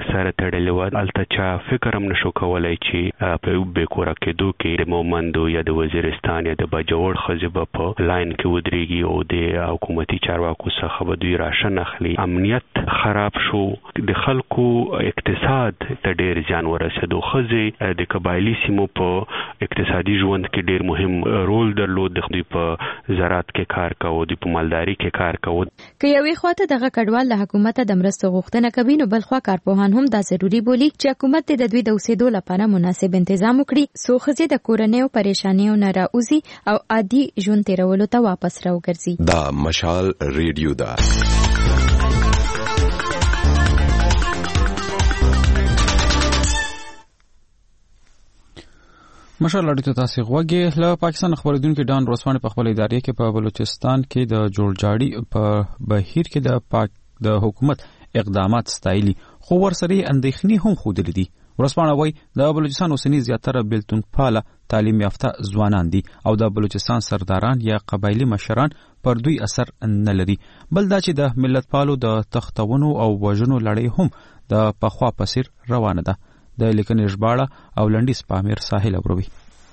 سره تړلې و. الته چا فکر هم نشو کولای چې په به کورا کېدو کې د مومندو یا د وزیرستان یا د باجوړ خزبه په لاین کې ودرېږي او د حکومتي چارواکو څخه به دوی راشن اخلي. امنیت خراب شو، د خلکو اقتصاد ته ډېر زیان ورسېدو. خزه د قبایلی سیمو په اقتصادي ژوند کې ډېر مهم رول درلود. د دوی په زراعت کې کار کاوه، د په مالداري کې کار کاوه. که یوې خواته دغه کډوال له حکومت د مرستو غوښتنه کوي، نو بل خوا کارپوهان هم دا ضروري بولي چې حکومت د دوی د اوسېدو لپاره مناسب تنظیم وکړي، څو ښځې د کورنیو پریشانیو نه راوځي او عادي ژوند تیرولو ته واپس راوګرځي. دا مشال ریډیو ده. مشال اړیته تاسو غوږی له پاکستان خبرېدونکو ډان روسواني په خپل ادارې کې په بلوچستان کې د جوړجاړي په بهیر کې د پاک د حکومت اقدامات ستایلي، خو ورسره اندېښنې هم خوده دي. ورسپانه وای د بلوچستان اوسنی زیاتره بیلتون پاله تعلیم یافته ځوانان دي او د بلوچستان سرداران یا قبایلی مشران پر دوی اثر نه لري. بل دا چې د ملت پالو د تختونو او وژنو لړۍ هم د پخوا پسیر روانه ده. د لیکنې ژباړه او لنډیز پامیر ساحل اوروي.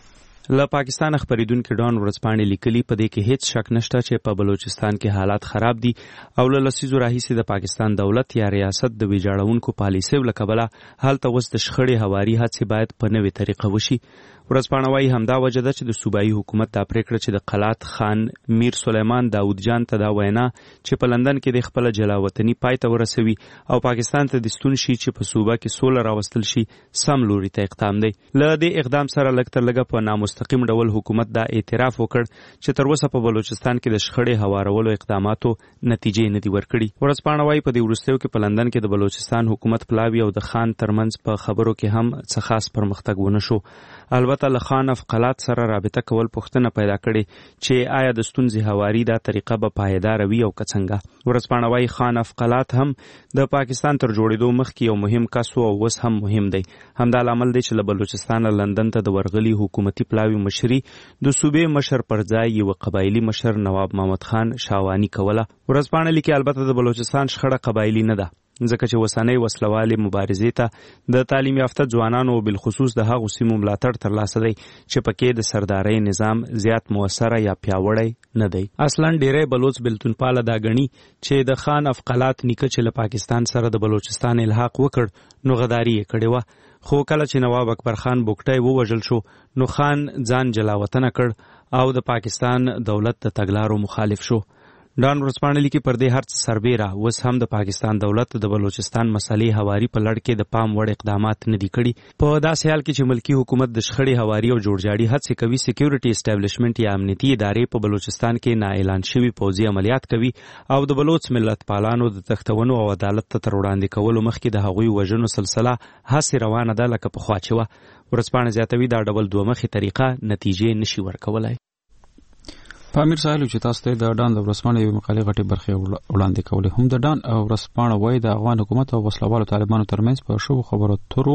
له پاکستان خبرېدونکو ډان ورځپاڼې لیکلي په دې کې هیڅ شک نشته چې په بلوچستان کې حالات خراب دي او له لسیزو راهیسې د پاکستان دولت یا ریاست د ویجاړونکو پالیسیو له کبله هلته اوس د شخړې هواري هڅې باید په نوې طریقه وشي. ورځپاڼه وایي همدا وجه ده چې د صوبایي حکومت دا پریکړه چې د قلات خان میر سلیمان داود جان ته دا وینا چې په لندن کې د خپل جلاوطني پای ته ورسوي او پاکستان ته د ستون شي چې په صوبه کې سوله راوستل شي سم لوري ته اقدام دی. له دې اقدام سره لږ تر لږه په نامستقیم ډول حکومت دا اعتراف وکړ چې تر اوسه په بلوچستان کې د شخړې هوارولو اقداماتو نتیجې نه دي ورکړي. ورځپاڼه وایي په دې وروستیو کې په لندن کې د بلوچستان حکومت پلاوی او د خان ترمنځ په خبرو کې هم څه خاص پرمختګ ونه شو. البته له خان افقلات سره رابطه کول پوښتنه پیدا کړي چې آیا د ستونزې هواري دا طریقه به پایدار وي او که څنګه. ورځپاڼه وایي خان افقلات هم د پاکستان تر جوړېدو مخکې یو مهم کس و او اوس هم مهم دی. همدا لامل دی چې له بلوچستانه لندن ته د ورغلي حکومتي پلاوي مشري د صوبې مشر پر ځای یو قبایلی مشر نواب محمد خان شاوانی کوله. ورځپاڼه لیکي البته د بلوچستان شخړه قبایلی نه ده، ځکه چې وسنۍ وسلوالې مبارزې ته د تعلیم یافته ځوانانو بالخصوص د هغو سیمو ملاتړ ترلاسه دی چې پکې د سردارۍ نظام زیات موثره یا پیاوړی نه دی. اصلا ډیری بلوچ بیلتون پاله دا ګڼي چې د خان افقلات نیکه چې له پاکستان سره د بلوچستان الحاق وکړ نو غداري یې کړې وه، خو کله چې نواب اکبر خان بوکټی ووژل شو نو خان ځان جلاوطنه کړ او د پاکستان دولت د تګلارو مخالف شو. ډان ورځپاڼه لیکي پر دې هر څه سربیره اوس هم د پاکستان دولت د بلوچستان مسلې هواري په لړ کې د پام وړ اقدامات نه دي کړي. په داسې حال کې چې ملکی حکومت د شخړې هواري او جوړجاړي هڅې کوي، سکیورټي اسټابلیشمنټ یا امنیتي ادارې په بلوچستان کې نا اعلان شوي پوځي عملیات کوي او د بلوچ ملت پالانو د تختونو او عدالت ته تر وړاندې کولو مخکې د هغوی وژنو سلسله هسې روانه ده لکه پخوا چې وه. ورځپاڼه زیاتوي دا ډول دوه مخې طریقه نتیجې نشي ورکولای. پامیر ساحل چې تاسو ته د ډان د ورسپانې یو مقالې غټي برخه وړاندې کولې. هم د ډان او ورسپانه وای د افغان حکومت او وسلوالو طالبانو ترمنځ په شو خبرو ترو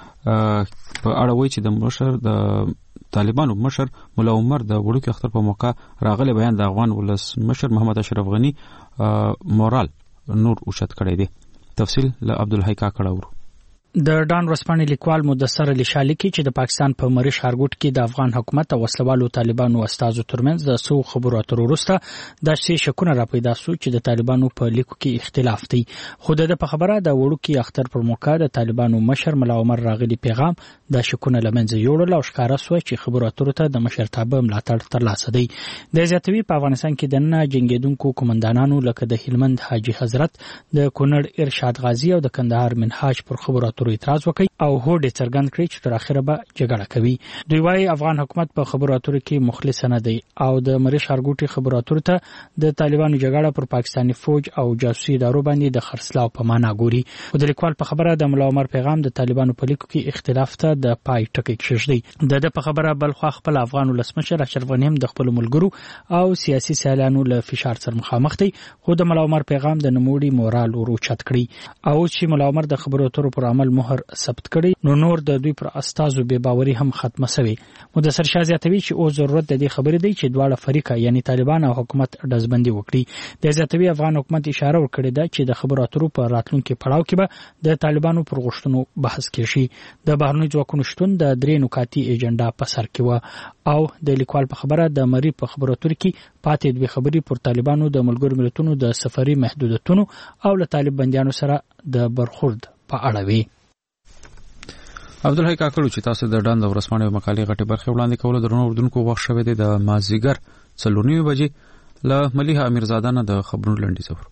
په اړه وای چې د مشر د طالبانو مشر مولا عمر د وړوکی اختر په موقع راغلي بیان د افغان ولس مشر محمد اشرف غنی مورال نور اوچت کړی دی. تفصیل له عبدالحی کاکړه ورو. د ډان ورسپانې لیکوال مدثر علي شاه لیکي چې د پاکستان په مری ښارګوټ کې د افغان حکومت او وسلوالو طالبانو استازو ترمنځ د څو خبرو اترو وروسته داسې شکونه را پیدا شو چې د طالبانو په لیکو کې اختلاف دی. خو د په خبره د وړوکی اختر پر موقع د طالبانو مشر مولا عمر راغلي پیغام د شکونه لمنځه یوړل او ښکارا شو چې خبرو اترو ته د مشرتابه ملاتړ ترلاسه دی. د زیاتوي په افغانستان کې د نه جنگیدونکو کمانډانانو لکه د هلمند حاجی حضرت، د کونړ ارشاد غازی او د کندهار منهاج پر خبرو اترو اعتراض وکړي او هوډ څرګند کړی چې تر اخره به جګړه کوي. دوی وايي افغان حکومت په خبرو اترو کې مخلص نه دی او د مری ښارګوټي خبرو اترو ته د طالبانو جګړه پر پاکستاني فوج او جاسوسي ادارو باندې د خرڅلاو په معنا ګوري. او د لیکوال په خبره د مولا عمر پیغام د طالبانو په لیکو کې اختلاف ته د پای ټکی کېږدي. د د په خبره بل خو خپل افغان ولسمشر اشرف غنی هم د خپل ملګرو او سیاسي سیالانو له فشار سره مخامخ دی، خو د مولا عمر پیغام د نموړي مورال ورو چت کړی او چې مولا عمر د خبرو اترو پر عمل مهر ثبت کړي نو نور د دوی پر استازو بے باوري هم ختمه شوه. مدثر شاه زیاتوي چې او ضرورت د دې خبرې دی چې دواړه فریقه یعنی طالبان او حکومت دزبندي وکړي. د زیاتوي افغان حکومت اشاره وکړه ده چې د خبرو اترو په راتلونکي پړاو کې به د طالبانو پر غوښتنو بحث کیږي. د بهرنی ځواکونو شتون د درې نکاتي ایجنډا په سر کې و او د لیکوال په خبره د مری په خبرو اترو کې پاتې دوی خبري پر طالبانو د ملګرو ملتونو د سفري محدودیتونو او له طالب بنديانو سره د برخورد په اړه وی. عبدالحی کاکړو چې تاسو د ډاند ورسمانه مقالې غټي برخه وړاندې کوله درنو اردوونکو وخت شوه د مازیګر څلورنیو بجې له ملیحه امیرزاده نه د خبرونو لنډي زفر.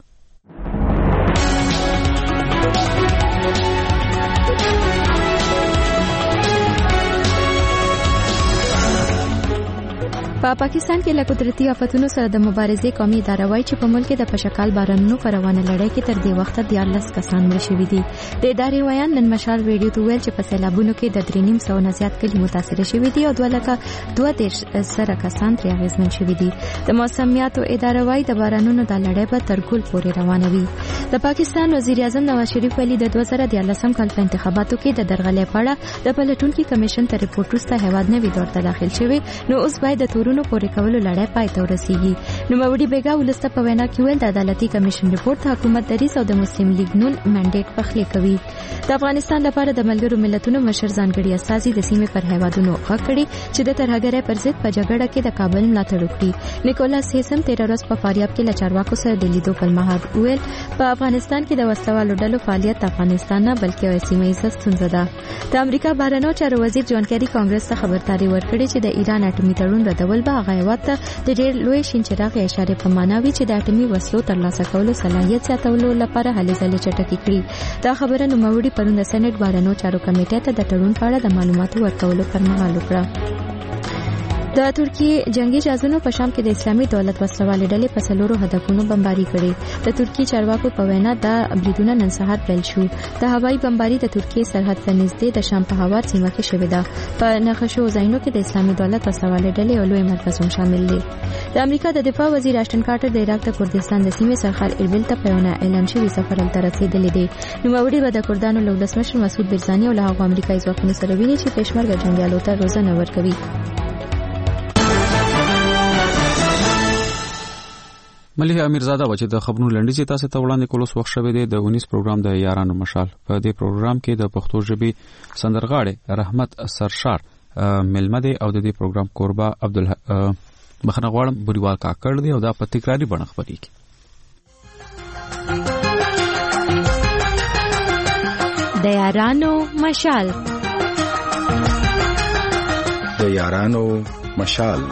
په پاکستان کې له قدرتي آفتونو سره د مبارزې قومي اداره وایي چې په ملک کې د پشکال بارانونو پر روانه لړۍ کې تر دې وخته دیارلس کسان مړه شوي دي. د ادارې ویان نن مشال ریډیو ته ویل چې په سیلابونو کې د درې نیم سوه نه زیات کلي متاثره شوي دي او دوه لکه دوه دېرش زره کسان ترې اغېزمن شوي دي. د موسمیاتو اداره وایي د بارانونو دا لړۍ به تر ګل پورې روانه وي. د پاکستان وزیر اعظم نواز شریف ویلي د دوه زره دیارلسم کال په انتخاباتو کې د درغلۍ په اړه د پلټونکي کمیشن ته ریپورټ وروسته هیواد نوي دور ته داخل شوی نو اوس باید د تورونو پورې کولو لړۍ پای ته ورسیږي. نوموړي بیګا ولسته په وینا کې ویل د عدالتي کمیشن ریپورت حکومت دریځ او د مسلم لیگ نون منډیټ پخلی کوي. د افغانستان لپاره د ملګرو ملتونو مشر ځانګړي استازي د سیمې پر هیوادونو غږ کړي چې د ترهګرۍ پر ضد په جګړه کې د کابل ملاتړ وکړي. نیکولاس هیسم تیر ورځ په فاریاب کې له چارواکو سره د لیدو پر مهال ویل په افغانستان کې د وسلوالو ډلو فعالیت افغانستان نه بلکې یو سیمه ییزه ستونزه ده. د امریکا بهرنیو چارو وزیر جان کیری کانګرس ته خبرداري ورکړې چې د ایران اټومي تړون ردول به هغه هیواد ته د ډېر لوی شین چراغ اشاره په معنا وی چې د اټومي وسلو ترلاسه کولو صلاحیت زیاتولو لپاره هلې ځلې چټکې کړي. دا خبره نوموړي پرون د سېنات بهرنیو چارو کمیټې ته د تړون په اړه د معلوماتو ورکولو پر مهال وکړه. د ترکیې جنگي جهازونو په شام کې د اسلامي دولت وسلوالې ډلې په څلورو هدفونو بمباري کړې. د ترکیې چارواکو په وینا دا بریدونه نن سهار پیل شو. د هوایي بمباري د ترکیې سرحد ته نږدې د شام په هوار سیمه کې شوې ده. په نښشو ځایونو کې د اسلامي دولت وسلوالې ډلې او لوی مرکزونه شامل دي. د امریکا د دفاع وزیر اشټن کارټر د عراق د کردستان د سیمې سرحد اربیل ته په یو اعلان شوی سفر ته رسیدلی دی. نوموړي به د کردانو له ولسمشر مسعود برزاني او له هغو امریکایي ځواکونو سره ویني چې پېشمرګه جنګیالو ته روزنه ورکوي. ملیحه امیرزاده و چې د خبرونو لنډیز تاسو ته وړاندې کول اوس وخت شوه دی د ونیس پروګرام د یارانو مشال. په دې پروګرام کې د پښتو ژبې سندرغاړي رحمت سرشار ملمه دی او د دې پروګرام کوربه عبدال بخنه غواړم بریوال کاکړ دی او دا په تکراری بڼه خبرېږي. د یارانو مشال د یارانو مشال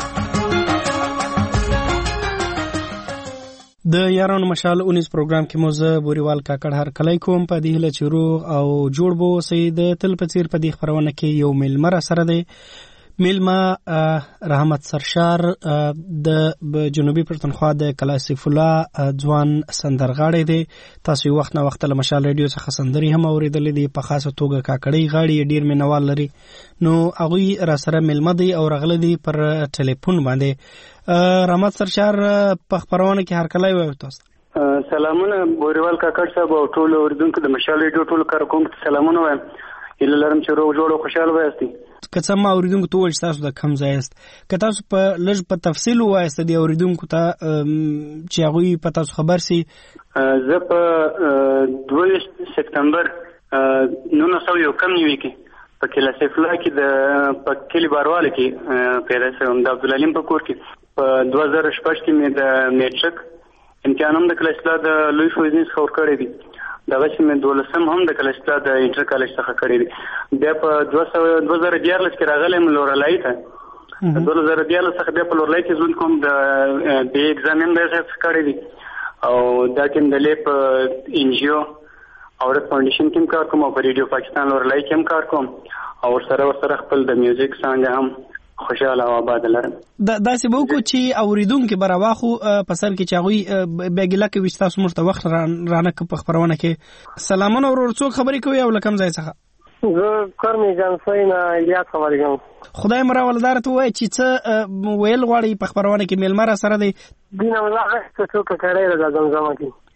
د یارانو مشال اونیز پروګرام کې موزه بوریوال کاکړ هر کله کوم په دې هله چیرو او جوړ بو سید تل پڅیر په دې خبرونه کې یو ملمر سره دی. ملما رحمت سرشار د جنوبي پښتونخوا د کلاسیف الله ځوان سندرغاړی دی. تاسو وخت نه وخت له مشال ریډیو څخه سندري هم اوریدلې دي په خاصه توګه کاکړی غاړي ډیر مینوال لري نو هغه را سره ملمه دی او رغله دی پر ټلیفون باندې. رحمت سرشار په خبرونه کې هر کله وي تاسو سلامونه بوریوال کاکړ صاحب او ټول اوریدونکو د مشال ریډیو ټول کارکونکو سلامونه وایم. اله لرم چې روغ جوړ او خوشاله وایستئ. که څه ما اوریدونکو ته وایي تاسو د کم ځای یاست که تاسو په لږ په تفصیل ووایاست د اوریدونکو ته چې هغوی په تاسو خبر سي. زه په دوه سپتمبر نولس سوه یو کم نوي کې په کلاسیف الله کې د په کلي بارواله کې پیدا شوم د عبدالعلیم په کور کې. په دوه زره شپږ کې مې د میټرک امتحان هم د کلاسیف الله د لوی فوزین څخه ورکړی دی. دغه چې مې دولسم هم د کلاسیف الله د انټر کالج څخه کړی دی. بیا په دوه زره دیارلس کې راغلی م لورلای ته. دوه زره دیارلس څخه بیا په لورلای کې ژوند کوم د بی ایگزام هم د کړی دی او دا ټیم د لیپ انجیو او د فاونډیشن کې کار کوم او په ریډیو پاکستان لورلای کې هم کار کوم او سره سره خپل د میوزیک څنګه هم خوشاله او آباد لرم. دا داسې به وکړو چې اوریدونکي به راواخو په سر کې چې هغوی بیا ګیله کوي چې تاسو موږ ته وخت رانه که په خپرونه کې. سلامونه ورور څوک خبرې کوي او له کوم ځای څخه؟ زه کرمي جانسوی نه الیاس خبرې کوم. خدای مو راولدار ته ووایي چې څه ویل غواړي په خپرونه کې میلمه را سره دی. دینه مزاحه څه څوک کړی ده د زمزمه کې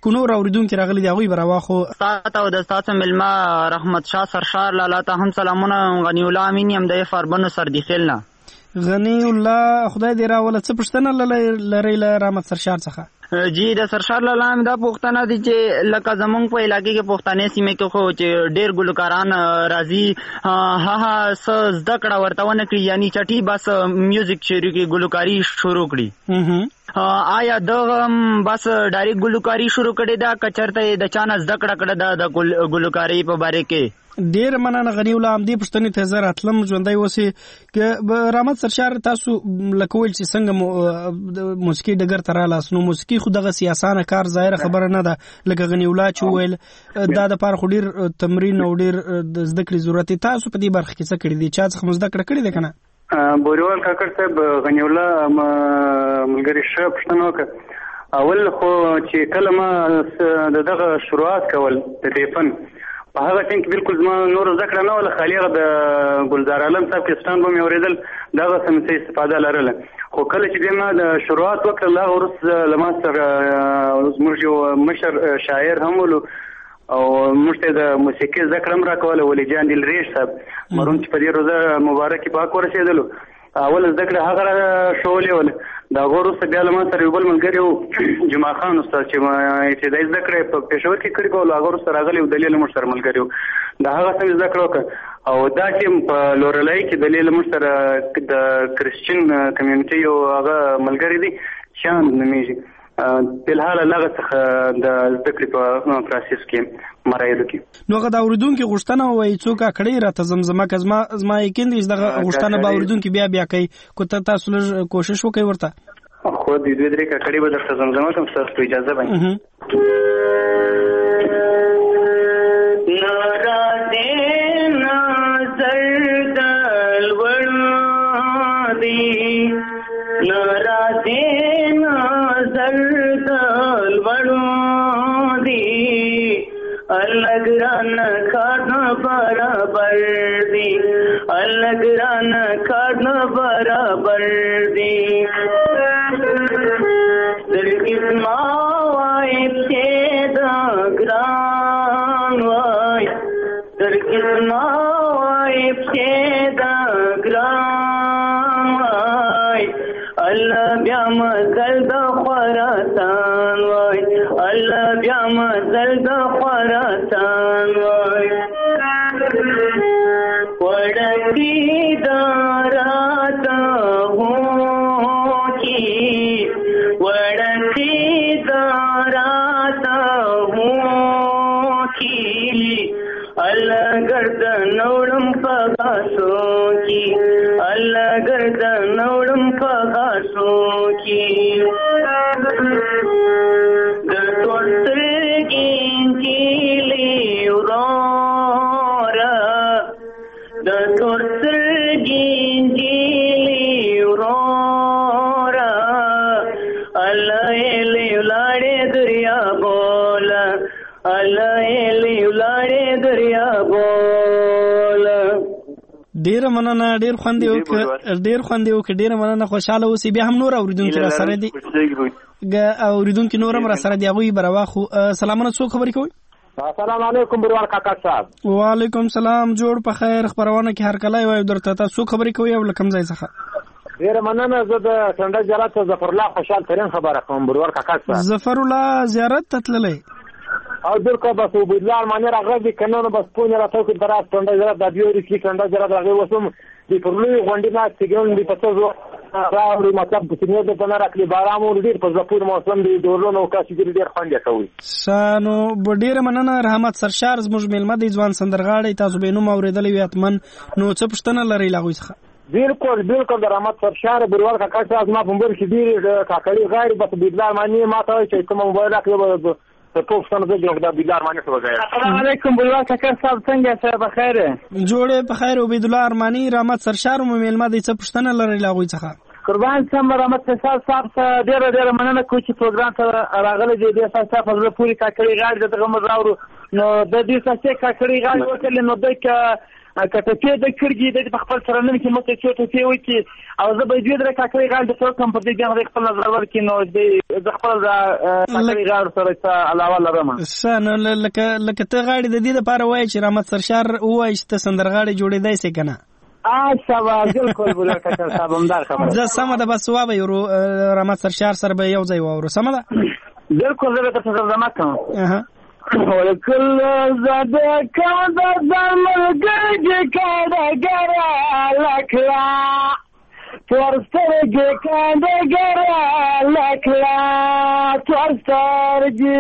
کو نور اوریدونکو راغلي دی هغوی به راواخو. تاسو د تاسو ملما رحمت شاه سرشار لاله ته هم سلامونه. غنی الله امین یم د فاربنو سردیخیل نه. غنی الله خدای دې راوله. څه پوښتنه لرئ له رحمت سرشار څخه؟ جی د سرشار لاله هم دا پوښتنه دي چې لکه زمونږ په علاقې کې پښتنې سیمې کې خو چې ډېر ګلوکاران راځي هغه څه زده کړه ورته ونه کړي، یعنی چټي بس میوزیک شروع کړي، ګلوکاري شروع کړي. آیا دغه بس ډایرکټ ګلوکاري شروع کړې ده که چېرته د چا نه زده کړه کړې ده د ګلوکاري په باره کې؟ ډیر مننه غنی الله همدې پښتنې ته زه راتلم ژوندی اوسې که رحمت سرشار تاسو لکه ویل چې څنګه موسیقي ډګر ته رالاست، نو موسیقي خو دغه سیاسانه کار ظاهره خبره نه ده لکه غنی الله چې وویل دا دپاره خو ډېر تمرین او ډېر د زده کړې ضرورت دی. تاسو په دې برخه کې څه کړي دي؟ چا څخه مو زده کړه کړې ده که نه؟ بوریوال کاکړ صاحب غنی الله ملګري ښه پوښتنه وکړه. اول خو چې کله ما د دغه شروعات کول د دې فن په هغه ټیم کې بالکل زما نور زده کړه نه وله، خالي هغه د ګلزار عالم صاحب کسټان به مې اورېدل، دغه څه مې استفاده لرله. خو کله چې بیا ما د شروعات وکړل هغه وروسته له ما سره زموږ یو مشر شاعر هم ولو او موږ ته د موسیقي زده کړه هم راکوله، ولی جان دلریش صاحب مرحوم چې په دې روزه مبارکې پاک ورسېدلو اول زده کړه هغه را شولې وله. د هغه وروسته بیا له ما سره یو بل ملګري و جمعه خان استاد چې ما ابتدایي زده کړه په پېښور کې کړې وه، هغه وروسته راغلی و دلیل موږ سره ملګري و، د هغه څه مې زده کړه وکړه. او دا چې په لورلای کې دلیل موږ سره د کرسچن کمیونټي یو هغه ملګري دي چاند نومیږي، فلحال هغه څخه د زده کړې په پروسس کې مراحلو کې. نو هغه د اورېدونکي غوښتنه ووایي څوک کړی راته زمزمه که زما زما یقین دی چې دغه غوښتنه به اورېدونکي بیا بیا کوي، کو ته تاسو لږ کوشش وکړئ ورته. خو د دوی درې ککړې به درته زمزمه کړم ستاسو په اجازه باندې. الگ ران کھانا برابر دی، الگ ران کھانا برابر دی. درکس ماوائے چیدہ گران وائی، درکس ماوائے چیدہ گران وائی. اللہ بیا مزل دا خوراتان وائی، اللہ بیا مزل دا خوراتان وائی. وڑکی داراتا ہوں کی، وڑکی داراتا ہوں کی. اللہ گردن اوڑم پگاسو کی، اللہ گردن اوڑم پگاسو کی. ډیر مننه، ډیر خوند یو ک ډیر خوند یو ک ډیر مننه، خوشاله اوسئ. بیا هم نور اوریدونکي را سره دي اوریدونکي نور هم را سره دي هغوی به راواخو. سلامونه، څوک خبرې کوئ؟ السلام علیکم بروال کاکا صاحب. وعلیکم سلام، جوړ په خیر. خبرونه کې هر کله وایو درته. تاسو څوک خبرې کوئ او له کوم ځای څخه؟ ډیر مننه، زه د ټنډه زیارت ته ظفر الله خوشحال ترین خبره کوم بروال کاکا صاحب. ظفر الله زیارت ته تللی او بالکل بس عبدالله ارماني راغلی کنه نو بس پونه راته کې دراز ټنډه زیارت د بیوري کې ټنډه زیارت راغلی وسم د پرلوی غونډې نه سیګون دی پته زو راوړي مطلب د سینې د پنه راکلي بارامو ډیر په زپور موسم دی دورونو کاسي ډیر خوند کوي. سانو ډیر مننه رحمت سرشار زموږ میلمه دی ځوان سندرغاړی، تاسو به نو اوریدلې وي اتمن. نو څه پښتنه لري لاغوي څخه؟ بالکل بالکل د رحمت سرشار بروال کاکا صاحب ما په مبر کې ډیر کاکړي غیر بس بيدلار مانی ما ته چې کوم موبایل راکړو ته پوښتنه زه جوړ د بيدلار مانی څه وځي. السلام علیکم بروال کاکا صاحب، څنګه څه بخیر؟ جوړه په خیر. او بيدلار ارماني رحمت سرشار مو میلمه دی، څه پښتنه لري لاغوي څخه؟ قربان سم رحمت سرشار صاحب ته ډیر ډیر مننه کوم چې پروګرام ته راغلی دی. د تاسو په پوری کاکړي غاړي دغه مزراورو نو د دې څه کاکړي غاړي وکړل نو د کته په د کړګي د خپل سره نن کې مکه چې ته ته وي کې او زه به دې درې کاکړي غاړه د څو کم پر دې باندې خپل نظر ورکې نو د خپل کاکړي غاړه سره علاوه لرم سن لکه لکه ته غاړي د دې لپاره وای چې رحمت سرشار وای چې ته سندرغاړي جوړېدای سي کنه آشوا بالکل بوله کاکړ صاحب هم دار خبره زه سم ده بس وابه یو رحمت سرشار سره به یو ځای وورو سم ده بالکل زه به تاسو زما کوم اها ولكل زاد كذا دم جي كذا جرى لك لا تورسترجي كذا جرى لك لا تورسترجي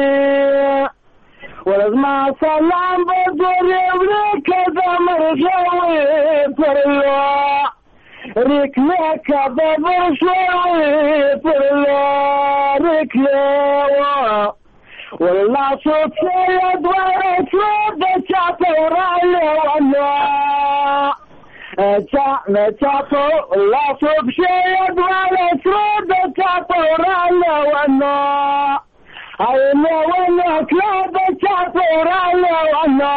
ولازم سلام بدوري كذا مرجوي فرلا ركنا كذا برشوي فرلا ركنا والله صوت سيد ويسود شاطر علينا جاءنا شاطر الله صوت سيد ويسود شاطر علينا أينا وانا كلاب شاطر علينا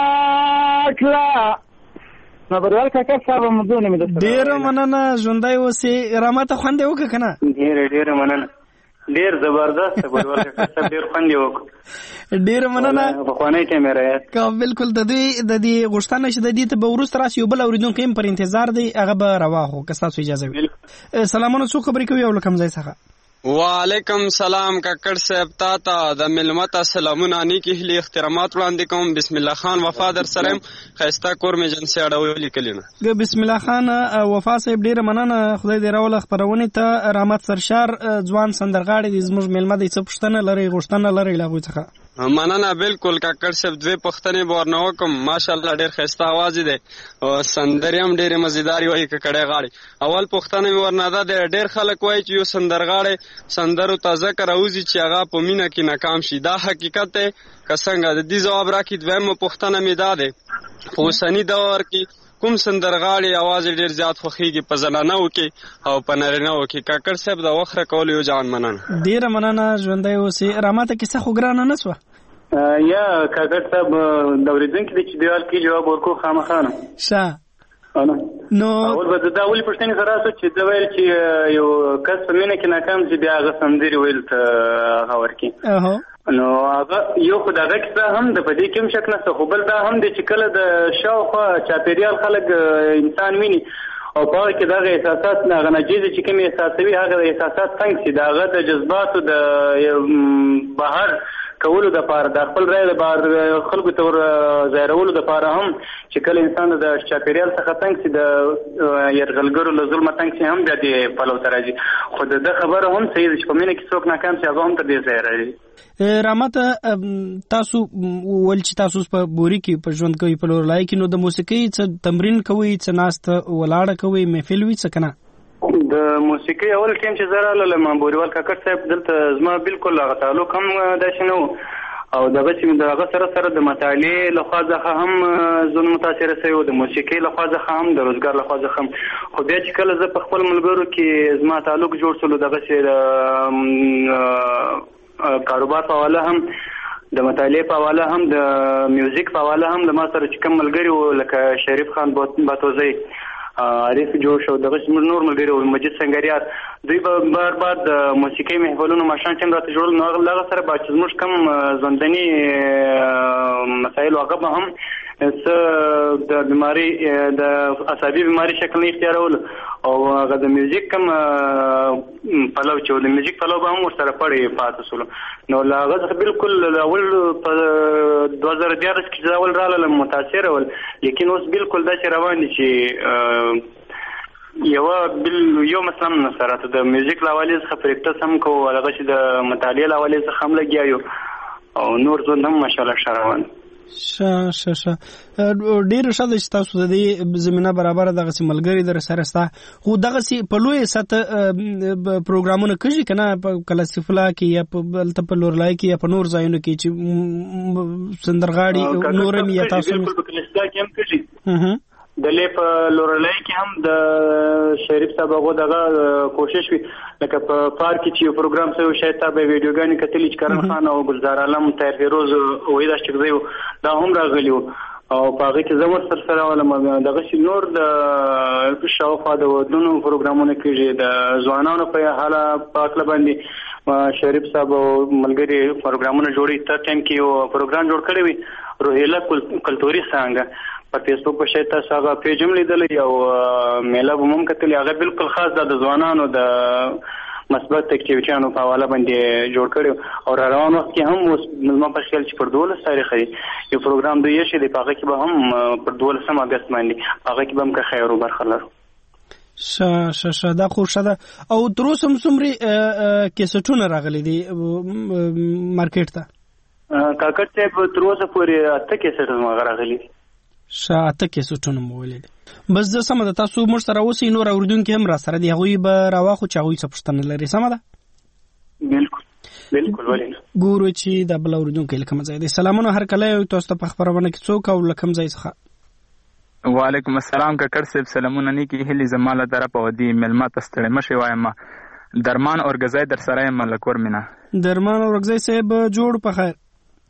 كلا نبرال کاکا صاحب مدونه مې د ډیر مننه ژوندۍ اوسې رحمت خوند وکړه کنه ډیر ډیر مننه ډیر زبردست بلور کاکا ډیر خوند وکړه ډیر مننه په خوانې ته مې راځي کا بالکل د دې د دې غوښتنه چې د دې ته به ورسره راشي یو بل اوریدونکو هم پر انتظار دی هغه به رواخو که تاسو اجازه وي سلامونه څو خبرې کوي او لکم ځای څخه وعلیکم سلام ککړ صاحب تا ته د ملمت سلامونه نیکی هلي احترامات وړاندې کوم بسم الله خان وفادر سره خسته کور می جنسي اړولې کلینا بسم الله خان وفا صاحب ډیر مننه خدای دې راول خبرونه ته رحمت سرشار ځوان سندرغاړي د زموږ ملمت دې څه پښتنه لري غوښتنه لري لاغوي څخه مننه بالکل ککړ صاحب دوی پښتنې ورنه وکم ماشاءالله ډیر خسته आवाज دی او سندریم ډیر مزیدار وي ککړې غاړي اول پښتنې ورنه ده ډیر خلک وایي چې یو سندرغاړي سندرو تازه کراوزی چې هغه په مینا کې ناکام شي دا حقیقت دی که څنګه د دې جواب راکې دویم پښتنه می ده ده په اوسنی دور کې کوم سندرغاړي आवाज ډیر زیات خوخيږي په زنانو کې او په نارینه کې ککړ صاحب د وخره کول یو ځان مننه ډیر مننه ژوندۍ اوسې رحمت کې څه خوګرانه نسوه یا کاکړ صاحب د اوریدونکو د چې دیوال کې جواب ورکو خامخانه شه نو اول به دا ولې پښتنې سره راځو چې دا ویل چې یو کس په مینه کې ناکام چې بیا هغه سندري ویل ته هغه ورکی نو هغه یو خدای کیسه هم د پدې کې شک نه خو بل دا هم د چې کله د شاوخوا چاپیریال خلک انسان ویني او په کې دغه احساسات نه غنجیز چې کوم احساسوي هغه احساسات څنګه چې دغه د جذباتو د بهر کولو د پاره د خپل رای د بار خلکو تور زیرولو د پاره هم چې کله انسان د چاپیریال څخه څنګه چې د يرغلګرو له ظلم څنګه هم د دې په لور راځي خو د خبره هم صحیح چې په مینه کې څوک ناکام شي هغه هم تر دې ځای راځي رحمت تاسو ول چې تاسو په بوري کې په ژوند کوي په لور لای کې نو د موسیقي څه تمرین کوي څه ناست ولاړه کوي محفل وي څه کنه د موسیقي اول ټیم چې زه راغلم بوریوال کاکړ صاحب دلته زما بالکل هغه تعلق هم داسې نه و او دغه چې د هغه سره سره د مطالعې لخوا څخه هم زه متاثره شوی و د موسیقي لخوا څخه هم د روزګار لخوا څخه هم خو بیا چې کله زه په خپل ملګرو کې زما تعلق جوړ شو دغه چې کاروبار په حواله هم د مطالعې په حواله هم د میوزیک په حواله هم د ما سره چې کوم ملګري و لکه شریف خان باتوزی عارف جوړ شو دغه نور ملګری او مجید سنگریار دوی به بار بار د موسیقي محفلونو ماشان چې راته جوړل نو هغه سره با چې موږ کوم ژوندني مسایل هغه هم څه د بیماری د عصبي بیماری شکل نه اختیارول او هغه د میوزیک کوم پلو چې د میوزیک پلو به هم ورسره پړې پاتې سول نو هغه بالکل اول په دوه زره دیارلس کې اول رااله متاثر ول لیکن اوس بالکل دا چې روان دي چې یو بل یو مثلا سره د میوزیک لاولې څخه پریکټس هم کوو هغه چې د مطالعې لاولې څخه هم لګیایو او نور ځون هم ماشاءالله شروان شه شه شه ډیر ښه د تاسو د دې زمينه برابر دغه سیملګری در سره ستا خو دغه سی په لوی سات پروګرامونه کوي کنه په کلاسیفلا کې یا په بلته په لورلای کې یا په نور ځایونو کې چې سندرغاړي نورم یا تاسو په کلاسیکا کې هم کوي د لې په لورلای کې هم د شریف صاحب غو دغه کوشش وی لکه په پارک کې یو پروګرام سوي شاید تاسو ویډیوګانی کتلی چې کرن خان او ګلزار عالم طاهر فیروز وې دا چې دا هم راغلیو او په هغه کې زموږ سره سره ولما دغه شي نور د شاوخوا د ودونو پروګرامونه کېږي د ځوانانو په حاله پاکله باندې شریف صاحب ملګری پروګرامونه جوړي تر ټیم کې یو پروګرام جوړ کړی وي روهیلا کلتوري څنګه په فیسبوک په شته هغه پیج هم لیدلې او میله هم کتلې هغه بالکل خاص د ځوانانو د مثبت اکټیویټیانو په حواله باندې جوړ کړو او روان وخت کې هم اوس ملما په خیال چې پر دولس تاریخ یو پروګرام دی چې د پاګه کې به هم پر دولسم اگست باندې هغه کې به هم که خیر وبرخه لرو ش ش ش دا خو شته او تر اوسه هم څومره کیسټونه راغلي دي مارکیټ ته کاکړ ته تر اوسه پورې اته کیسټونه راغلي شاته کیسټونه مو ولید بس د سم د تاسو مر سره اوسې نور اوردونکو هم را سره دی هغه به راواخو چې هغه څه پښتنه لري سم ده بالکل بالکل ولین ګورو چې د بل اوردونکو لکه مزه دي سلامونه هر کله تاسو ته په خبرونه کې څوک او لکم ځای څخه وعلیکم السلام ککړ صاحب سلامونه نیکی هلي زماله طرف او دی ملما تستړی مشه وایم درمان اورګزای در سره ملک ورمنه درمان اورګزای صاحب جوړ په خیر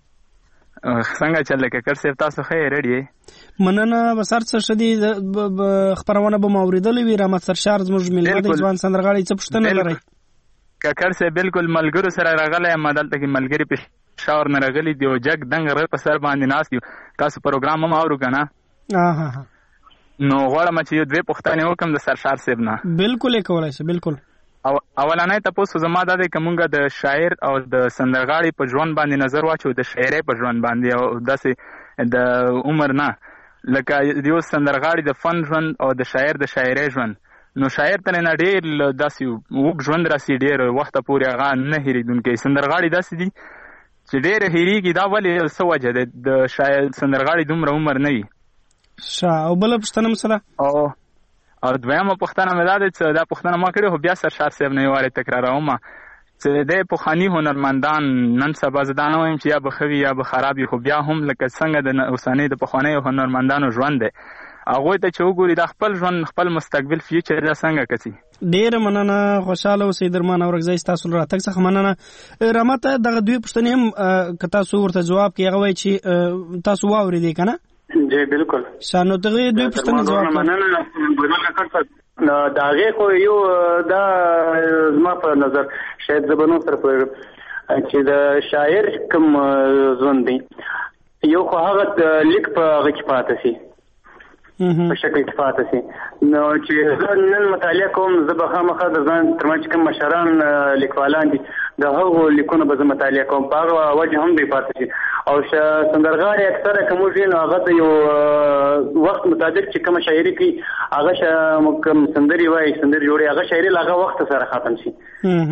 څنګه چل ککړ صاحب تاسو خیر ریډي مننه بسر څه شدي خبرونه به موریدلې وی رحمت سرشار زموږ ملګری د ځوان سندرغاړي څه پښتنه لري ککړ صاحب بالکل ملګرو سره راغلی مدل ته ملګری په شاور نه راغلی دی او جګ دنګ ر په سر باندې ناس یو تاسو پروګرام هم اورو کنه ها ها نو غواړم چې یو دوه پښتنه وکم د سرشار صاحب نه بالکل کولای شي بالکل او اولانې تاسو زما د کومګه د شاعر او د سندرغاړي په ژوند باندې نظر واچو د شاعرۍ په ژوند باندې او داسې د عمر نه لکه یو سندرغاړي د فن ژوند او د شاعر د شاعرۍ ژوند نو شاعر ته نه ډېر داسې وګ ژوند راسي ډېر وخت پورې هغه نه هېریدونکي سندرغاړي داسې دي چې ډېر هېریږي دا ولې څه وجه ده د شاعر سندرغاړي دومره عمر نه وي شا او بل پښتنه مسله او او دویمه پښتنه مې دا ده چې دا پښتنه ما کړې خو بیا سرشار صاحب نه یې وارې تکراروم چې دی پخواني هنرمندان نن سبا زه دا نه وایم چې یا به ښه وي یا به خراب وي خو بیا هم لکه څنګه د اوسنۍ د پخوانیو هنرمندانو ژوند دی هغوی ته چې وګوري دا خپل ژوند خپل مستقبل فیوچر دا څنګه کسي ډېره مننه خوشحاله اوسئ درمان اورګزی ستاسو له راتګ څخه مننه رحمت دغه دوی پوښتنې هم که تاسو ورته جواب کوي هغه وایي چې تاسو واورېدئ که نه جی بالکل شانو دغه دوی پښتنه جواب مننه ګورنه کړ دا هغه خو یو دا زما په نظر شاید زبنو سره په چې د شاعر کوم ژوند دی یو خو هغه لیک په هغه کې پاتې شي په شکل کې پاتې شي نو چې نن مطالعه کوم زه به خامخا د ځان ترمنځ کوم مشران لیکوالان دي د هغو لیکونه به زه مطالعه کوم په هغه وجه هم دی پاتې شي او سندرغاړي اکثره کوم ژوند هغه د یو وخت مطابق چې کوم شاعري کوي هغه کوم سندري وایي سندري جوړي هغه شاعري هغه وخت سره ختم شي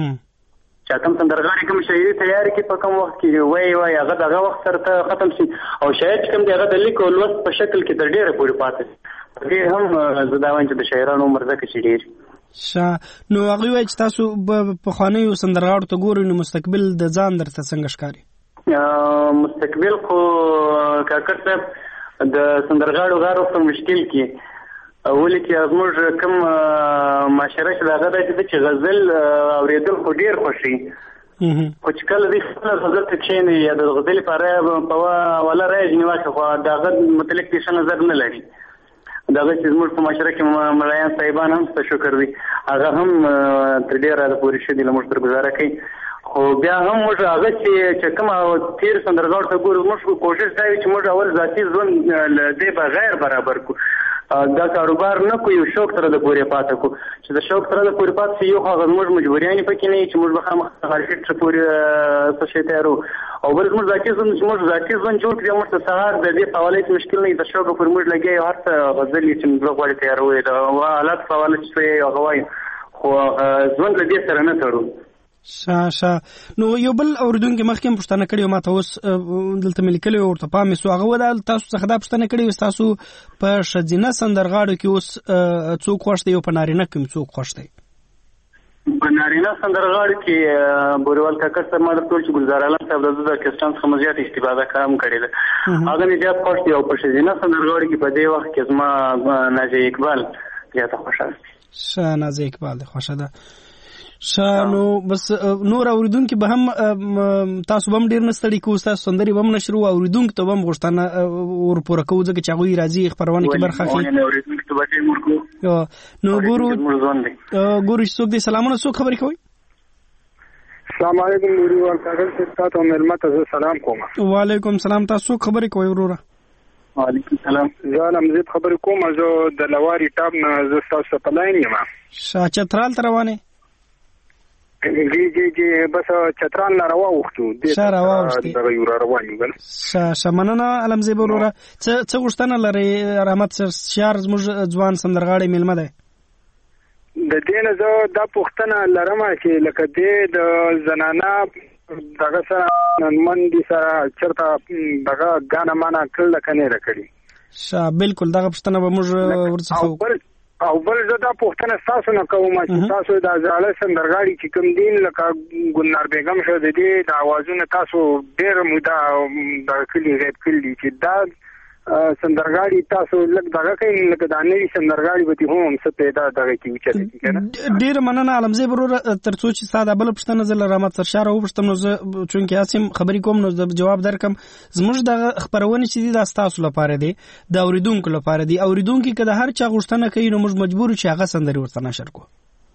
چې کوم سندرغاړي کوم شاعري تیار کی په کوم وخت کې وایي وایي هغه دغه وخت سره ختم شي او شاعر کوم دغه د لیک او لوست په شکل کې تر ډیره پورې پاتې دي هم زداوان چې د شاعرانو عمر زکه چې ډیر شا نو هغه وایي چې تاسو په خوانیو سندرغاړو ته ګورئ نو مستقبل د ځان درته څنګه ښکاري مستقبل خو کاکړ صاحب د سندرغاړو غارو په مشکل کې ولې چې زموږ کوم معاشره چې هغه د چې غزل اورېدل خو ډېر خوښي خو چې کله دې خپله غزل ته کښېني یا د غزلې په په وله رایج نیواکه خو د هغه متعلق څه نظر نه لري دغه چې زموږ په معاشره کې ملایان صاحبان هم څه شکر دي هغه هم تر ډېره د پورې ښه دي له موږ سره ګزاره کوي خو بیا هم موږ هغه چې کوم تېر سندرغاړو ته ګورو موږ کوشش دا وي چې موږ اول ذاتي ژوند له دې بغیر برابر کړو دا کاروبار نه کوي شوق سره د پورې پاتې کو چې د شوق سره د پورې پاتې شي یو هغه موږ مجبوریان پکې نه چې موږ به خامخا مارکیټ ته پورې څه شي تیارو او بل موږ ذاتي ژوند چې موږ ذاتي ژوند جوړ کړو موږ ته سهار د دې په حواله مشکل نه د شوق پر موږ لګي هر څه غزل چې موږ غواړو تیاروي دا حالات په حواله چې یو غواړي خو ژوند له دې سره نه تړو شا شا نو یو بل اوردونکو مخکې پښتنه کړي ما ته اوس دلته ملکلي ورته پامې سو هغه ودل تاسو څخه دا پښتنه کړي تاسو په شجینه سندرغاړو کې اوس څوک خوښ دی او په نارینه کې څوک خوښ دی په نارینه سندرغاړو کې بوریوال کاکړ صاحب ما ټول چې گلزار عالم صاحب د پاکستان څخه مزيات استفاده کام کړی ده هغه نه زیات خوښ دی او په شجینه سندرغاړو کې په دې وخت کې زما ناجی اقبال زیاته خوښه ش ناجی اقبال خوښه ده شانو بس نور اوریدونکو به هم تاسو هم ډیر نستړي کوو تاسو سندري هم نشرو اوریدونکو ته هم غوښتنه ورپوره کوو ځکه چې هغه راځي خبرونه کې برخه اخلي نو ګورو ګورو څوک دې سلامونه څوک خبرې کوي السلام علیکم نوري ورکاګل تاسو ملمت سلام کوم وعلیکم سلام تاسو خبرې کوي وروره وعلیکم السلام زه لمزه خبرې کوم زه د لواري ټاپ نه زه تاسو په لاین یم شاه چترال روانه جی جی جی بس چترال نه راو وختو د راو وختي د یو روان یم شاه شمننا لمزه وروره څه څه غشتنه لري رحمت شهر زموږ ځوان سندرغاړي ملمه ده د دې نه زه دا پوښتنه لرم چې لکه دې د زنانا دغه سره نن دي سره چرته دغه غانا معنا کړل کنه راکړي شا بالکل دغه پښتنه به موږ ورڅخه او بل زه دا پښتنه تاسو نه کوم چې تاسو د ازاله سندرغاړي چې کوم دین لکه ګلنار بیگم شو د دې د اوازونه تاسو ډېر مودا د کلی غیب کلی چې دا سندرغاړي تاسو لکه دغه کوي لکه د نوې سندرغاړي به هم څه پیدا دغه کې وچته کنه ډیر مننه علمزه برور ترڅو چې ساده بل پښتنه زل رحمت سرشار او پښتنو زه چونکې اسیم خبرې کوم نو جواب درکم زموږ د خبرونه چې د تاسو لپاره دی د اوریدونکو لپاره دی اوریدونکو کله هر چا غوښتنه کوي نو موږ مجبور چې هغه سندري ورته نشر کو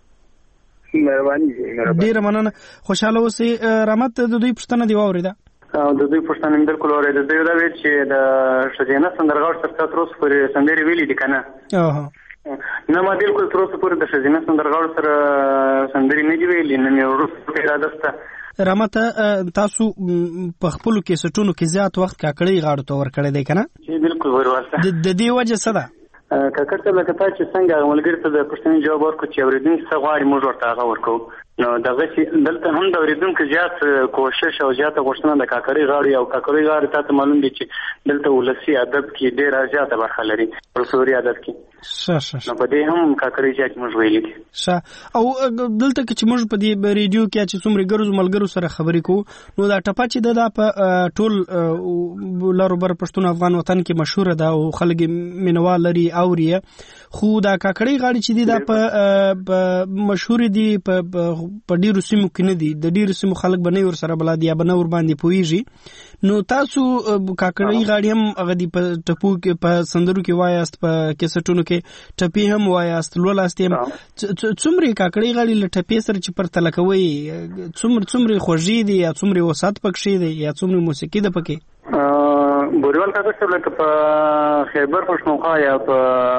مهرباني ډیر مننه خوشاله اوسئ رحمت د دوی پښتنه دی واوریدا او د دوی پښتنه بالکل اورید د دوی دا وی چې د شجینه سندرغاړ سره تاسو پرې سندري ویلي دي کنه اوه نه ما بالکل تر اوسه پورې د شجینه سندرغاړ سره سندري نه دی ویلي نه مې ورسته اراده سته رحمت تاسو په خپل کې سټونو کې زیات وخت کاکړی غاړو ته ور کړی دی کنه چې بالکل وروسته د دې وجه څه ده کاکړ ته لکه تاسو چې څنګه ملګری ته د پښتني جواب ورکړو چې اوریدونکو څه غواړي موږ ورته هغه ورکو نو دغه چې دلته هم د اوریدونکو زیات کوشش او زیاته غوښتنه د کاکړي غاړي او کاکړي غاړي ته معلوم دي چې دلته ولسی ادب کې ډېر زیاته برخه لري پرسوري ادب کې شه شه نو په دې هم کاکړي چې موږ ویلي دي شه او دلته چې موږ په دې ریډیو کې چې څومره ګرځو ملګرو سره خبرې کوو نو دا ټپه چې د په ټول لارو بر پښتون افغان وطن کې مشهور ده او خلک مینوال لري اوري خو دا کاکړي غاړي چې دي دا په مشهور دي په په ډیرو سیمو کې نه دي د ډیرو سیمو خلک بنې ور سره بلاد یا بنور باندې پويږي نو تاسو کاکړي غاړي هم هغه دی په ټپو کې په سندرو کې وایاست په کیسټونو کې ټپي هم وایاست لولاست هم څومره کاکړي غاړي لټپي سره چې پر تلکوي څومره څومره خوږی دي یا څومره وسات پکښې دي یا څومره موسیقي ده پکې بوریوال کاکړ سره لکه په خیبر پښتونخوا یا په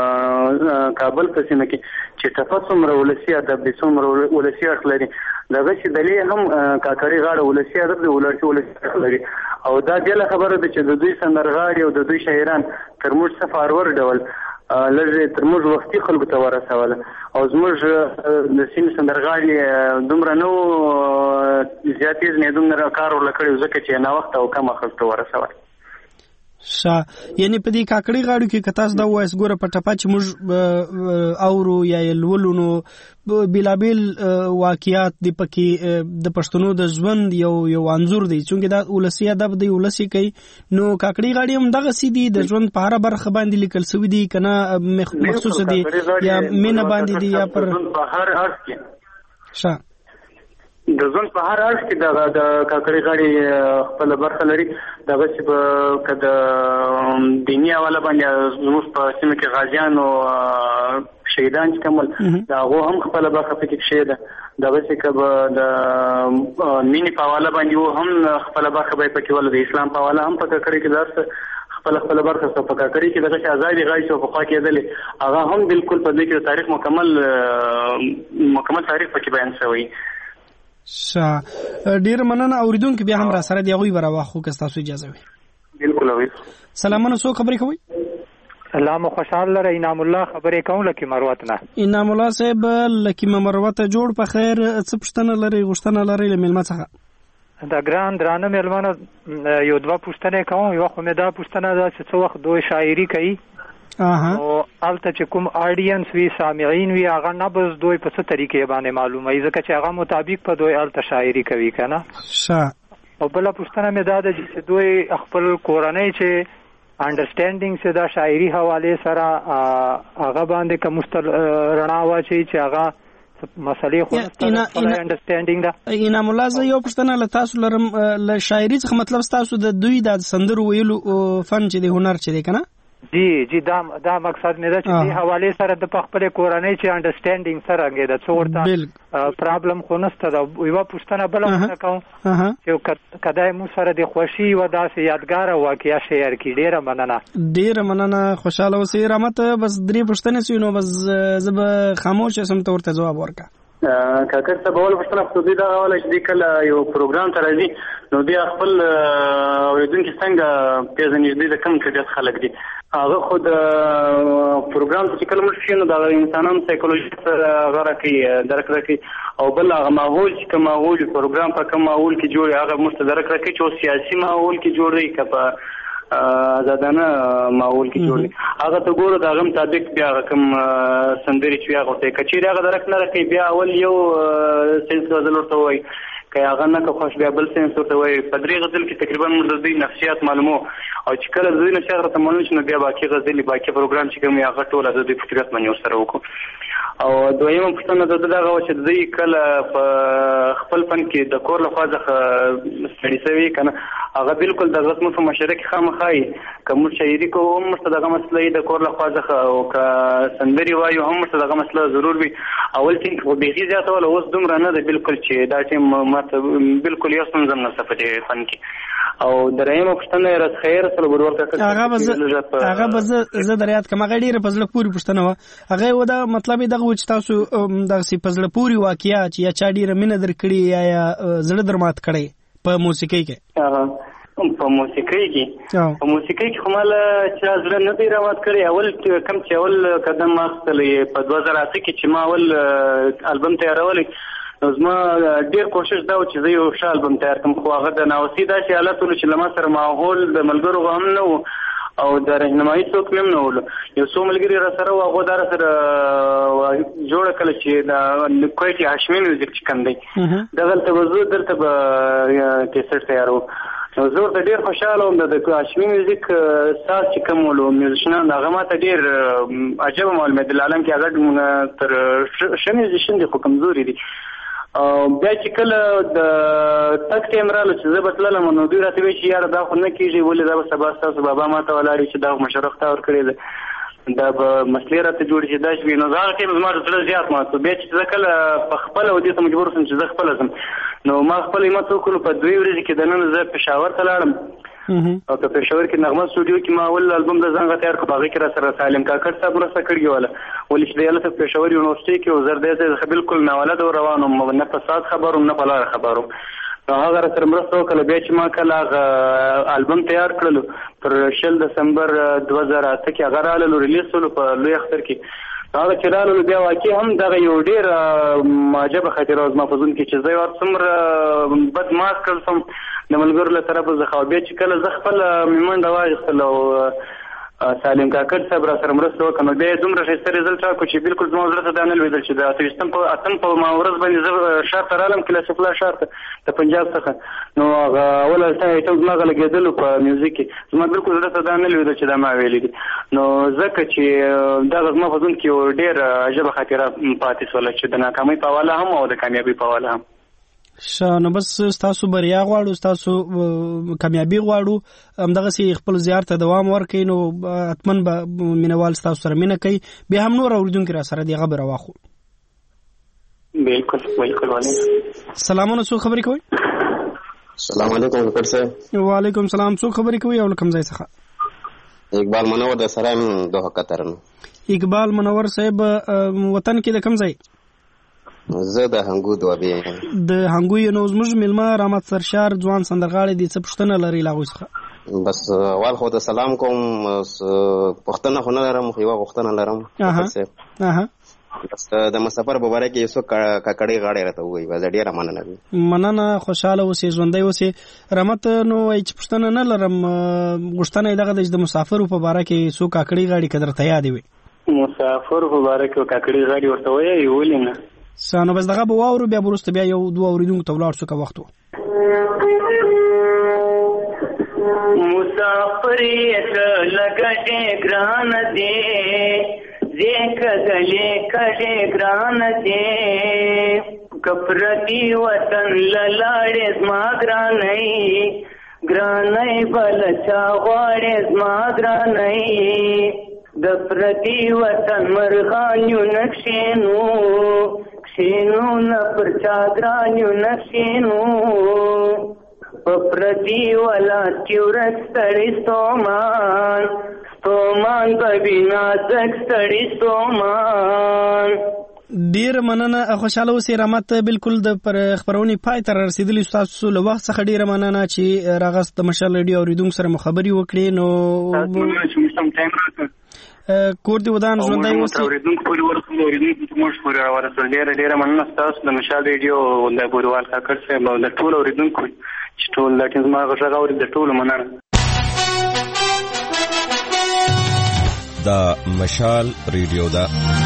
کابل په سیمه کې چې ټپه څومره ولسی ادب دي څومره ولسی اخ لري دغه چې دلی هم کاکړي غاړه ولسی ادب دی ولسی ولسی اخ لري او دا د خبره ده چې د دوی سندرغاړي او د دوی شاعران تر موږ سفارور ډول لږه تر موږ وختي خلکو ته ورسول او زموږ د سیم سندرغاړي دومره نو زیاتې نه دومره کار ولکړي ځکه چې نه وخت او کم خلکو ته ورسول شا یعنی په دې کاکړي غاړو کې کتاس دا وایس ګوره په ټپه چې موږ اورو یا لولونو بلابل واقعیات دی پکې د پښتنو د ژوند یو یو انزور دی چې دا ولسی ادب دی ولسی کوي نو کاکړي غاړي هم دغه سي دي د ژوند په هر برخه باندې لیکل شوی دی کنه مخصوص دی یا مینه باندې دی یا پر په هر اړخ کې شا د ځون په هر اړخ کې د کاکړي غاړي خپل برخه لري دغه چې په کده دیني حواله باندې زموږ په سیمه کې غازیان او شهیدان چې کومل دا هغه هم خپل برخه پکې شهیده دغه چې کبه د مینی په حواله باندې هم خپل برخه به پکې ول د اسلام په حواله هم پکې کړی کې درس خپل خپل برخه په پکې کړی کې دغه آزادي غاړي او په خوا کې دلې هغه هم بالکل په دې کې تاریخ مکمل مکمل تاریخ پکې بیان شوی شا ډیر مننه اوریدونکو بیا هم را سره دی غوي براواخو که تاسو اجازه وي بالکل اوي سلامونه سو خبرې کوي سلام خوشحال لره انعام الله خبرې کوم لکه مروت نه انعام الله صاحب لکه مروت جوړ په خیر څه پښتنه لري غشتنه لري لملمه څخه دا ګران درانه ملمنه یو دوا پښتنه کوم یو خو مې دا پښتنه دا چې څو وخت دوی شاعري کوي اها او الته چې کوم اډینس وی سامعين وی هغه نه بس دوی په څه طریقې باندې معلومه ای ځکه چې هغه مطابق په دوی الته شاعري کوي کنه ښه او بل پښتنه مې دا د چې دوی خپل کورنۍ چې انډرستانډینګ سره دا شاعري حواله سره هغه باندې کوم رڼا واچي چې هغه مسلې خو نه انډرستانډینګ ده. انعام الله زه یو پوښتنه له تاسو لرم، له شاعري څخه مطلب تاسو د دوی د سندرو ویلو فن چې دی هنر چې دی کنه؟ جی جی دا دا مقصد مې دا چې دې حواله سره د خپل کورنۍ چې انډرستانډینګ سره غږی دا څورته پرابلم خو نشته دا یو پوښتنه بل نه کوم چې کدای مو سره د خوشي و داسې یادګار واقعیا شعر کې ډیره مننه. ډیره مننه، خوشاله اوسئ. رحمت بس درې پوښتنې سوي نو بس زب خاموش سم تورته جواب ورکا. کاکر ته بول پښتنه خو دې دا غواړي چې کله یو پروګرام ته راځي نو بیا خپل اوریدونکو څنګه پیژنې دې د کم کډه خلک دي هغه خود پروګرام چې کله مشکل نو دا انسانانو سایکولوژي سره غره کوي درک راکړي او بل هغه ماحول چې کوم ماحول پروګرام په کوم ماحول کې جوړي هغه مستدرک راکړي چې سیاسي ماحول کې جوړي کپه آزادانه ماحول کې جوړي هغه ته ګورو دا غو مطابق بیا کوم سندري چې هغه ته کچېره هغه درک نه راکړي بیا اول یو سنس غزل ورته وای که هغه نه که خوش بیا بل سنس ورته وای په درې غزل کې تقریبا موږ د دې نفسیات معلومو او چې کله د دې نشغه ته معلوم شنو بیا باقي غزل باقي پروګرام چې کوم هغه ټول د دې فکرات باندې سره وکړو. او دویمه پوښتنه د دغه و چې دوی کله په خپل فن کې د کور لخوا ځخه ستړي شوی کنه هغه بالکل د غوښمو په مشره کې خامخای کوم شاعري کوم مستدغه مسله د کور لخوا ځخه او که سندري وایو هم مستدغه مسله ضرور وي. اول چې په بيخي ځاته ول اوس دومره نه د بالکل چې دا چې ماته بالکل یو څنګه نه صفته فن کې. او درېمه پوښتنه راز خیر سره ورورکه کړه هغه بز هغه بز زه دریات کما غړي په ځل پوری پوښتنه و هغه و دا مطلب د چې تاسو د سی پزله پوری واقعیا چې یا چا ډیره مینه درکړي یا یا زړه درمات کړي په موسیقۍ کې؟ په موسیقۍ کې په موسیقۍ کې کومه چې زړه نه دی راوات کړي. اول کم چې اول قدم ماستلې په دوه زره اته کې چې ما اول البم تیارولې نو زما ډیر کوشش دا و چې زه یو ښه البم تیار کړم خو هغه د ناوسي داسې حالتونو چې لمه سره ماحول د ملګرو هم نه و او د رهنمایي څوک هم نه ول. یو څو ملګري را سره هغه دار سره جوړ کړل چې د کوټي هاشمي میوزیک چې کوم دی دغلته وزو درته به کیسټ تیارو نو زه د ډیر خوشاله وم د هاشمي میوزیک ساز چې کوم ولو میوزیشنان هغه ماته ډیر عجب معلومات د عالم کې هغه تر شمیوزیشن دي خو کمزوري دي. بیا چې کله د تک ټیم رااله چې زه به تللم نو دوی راته وایي چې یاره دا خو نه کېږي ولې دا به سبا ستاسو بابا ماته ولاړې چې دا مشرف تا ورکړې ده دا به مسلې راته جوړې چې دا شوي نو هغه ټیم زما زړه زیات مات بیا چې زه کله په خپله ودې ته مجبور شم چې زه خپله ځم نو ما خپل همت وکړو په دوی ورځې کې دننه زه پېښور ته لاړم او په پېښور کې نغمه سټوډیو کې ما اول البم د ځان غتیار کو باغی کې را سره سالم کاکړ صاحب مرسته کړی وله ولې چې د یاله په پېښور یونیورسيټي کې وزر دې بالکل ناولد روانم نه په سات خبروم نه په لار خبروم نو هغه سره مرسته وکړه. بیا چې ما کله البم تیار کړلو پر شل دسمبر دوه زره اته کې هغه رااله ریلیز شو په لوی اختر کې هغه چې رااله بیا واقعي هم دغه یو ډیر معجب خاطر از ما پزون کې چې زه ور څومره بد ماس کړم د ملګرو له طرفه زه خو بیا چې کله زه خپل میمنډه واغستل او سالم کاکړ صاحب را سره مرسته وکړه نو بیا دومره ښایسته ریزلټ راکړو چې بالکل زما زړه ته دا نه لوېدل چې د اتویستم په اتم په ماورز باندې زه ښار ته رالم کلاسیفلا ښار ته د پنجاب څخه نو هغه اوله ایټم زما هغه لګېدلو په میوزیک کې زما بالکل زړه ته دا نه لوېدل چې دا ما ویلي دي نو ځکه چې دغه زما په ژوند کې یو ډېر عجبه خاطره پاتې شوله چې د ناکامۍ په حواله هم او د کامیابۍ په حواله هم. نو بس تاسو بریا غواړو تاسو کامیابی غواړو همدغه سي خپل زیارت ته دوام ورکړئ نو اتمن به مینوال تاسو سره مینه کوي بیا هم نور اوریدونکو را سره دی خبر واخو. بالکل بالکل وعلیکم سلامونه څو خبرې کوي؟ السلام علیکم ډاکټر صاحب. وعلیکم السلام څو خبرې کوي او کوم ځای څخه؟ اقبال منور د سرایم دوه قطرن. اقبال منور صاحب وطن کې د کوم ځای؟ زه د هنګو دوابي د هنګو نو زموږ ملما رحمت سرشار ځوان سندرغاړي دي څه پښتنه لري لاغوي څخه بس وال خو ته سلام کوم پښتنه خو نه لرم خو یو پښتنه لرم. اها اها بس د مسافر مبارک یې سو ککړې غاړې راته وای وځ ډیره مننه مننه خوشاله اوسې ژوندۍ اوسې رحمت نو هیڅ پښتنه نه لرم غوښتنه دغه د مسافر په باره کې سو ککړې غاړې قدر ته یاد وي مسافر په باره کې ککړې غاړې ورته وای یولې نه سانو بس دغه به واورو بیا وروسته بیا یو دوه اوریدونکو ته ولاړ شو که وخت و مسافر یې لګټې ګران دي زیک دلې کډې ګران دې کپرتی وطن للاړې زما ګرانې ګرانې بل چا غواړې زما ګرانې د پردي وطن مرغانیو نکښینو کښینو نه پر چا ګرانیو نکښینو په پردي ولات کې ورځ ستړي ستومان ستومان به وي نازک ستړي ستومان. ډیر مننه خوشاله اوسئ رحمت. بالکل د خبرونې پای ته رسیدلی تاسو له وخت څخه ډیره مننه چې راغست د مشال ریډیو اوریدونکو سره مخابري وکړي. نو کور دی ودان ژوندۍ اوسئ اوریدونکو پورې ورسول اوریدونکو موږ پورې ورسول ډیره ډیره مننه تاسو د مشال ریډیو د بوروال کاکړ صاحب او د ټول اوریدونکو چې ټول د ټینګ ما غږ اوري د ټول مننه. دا مشال ریډیو دا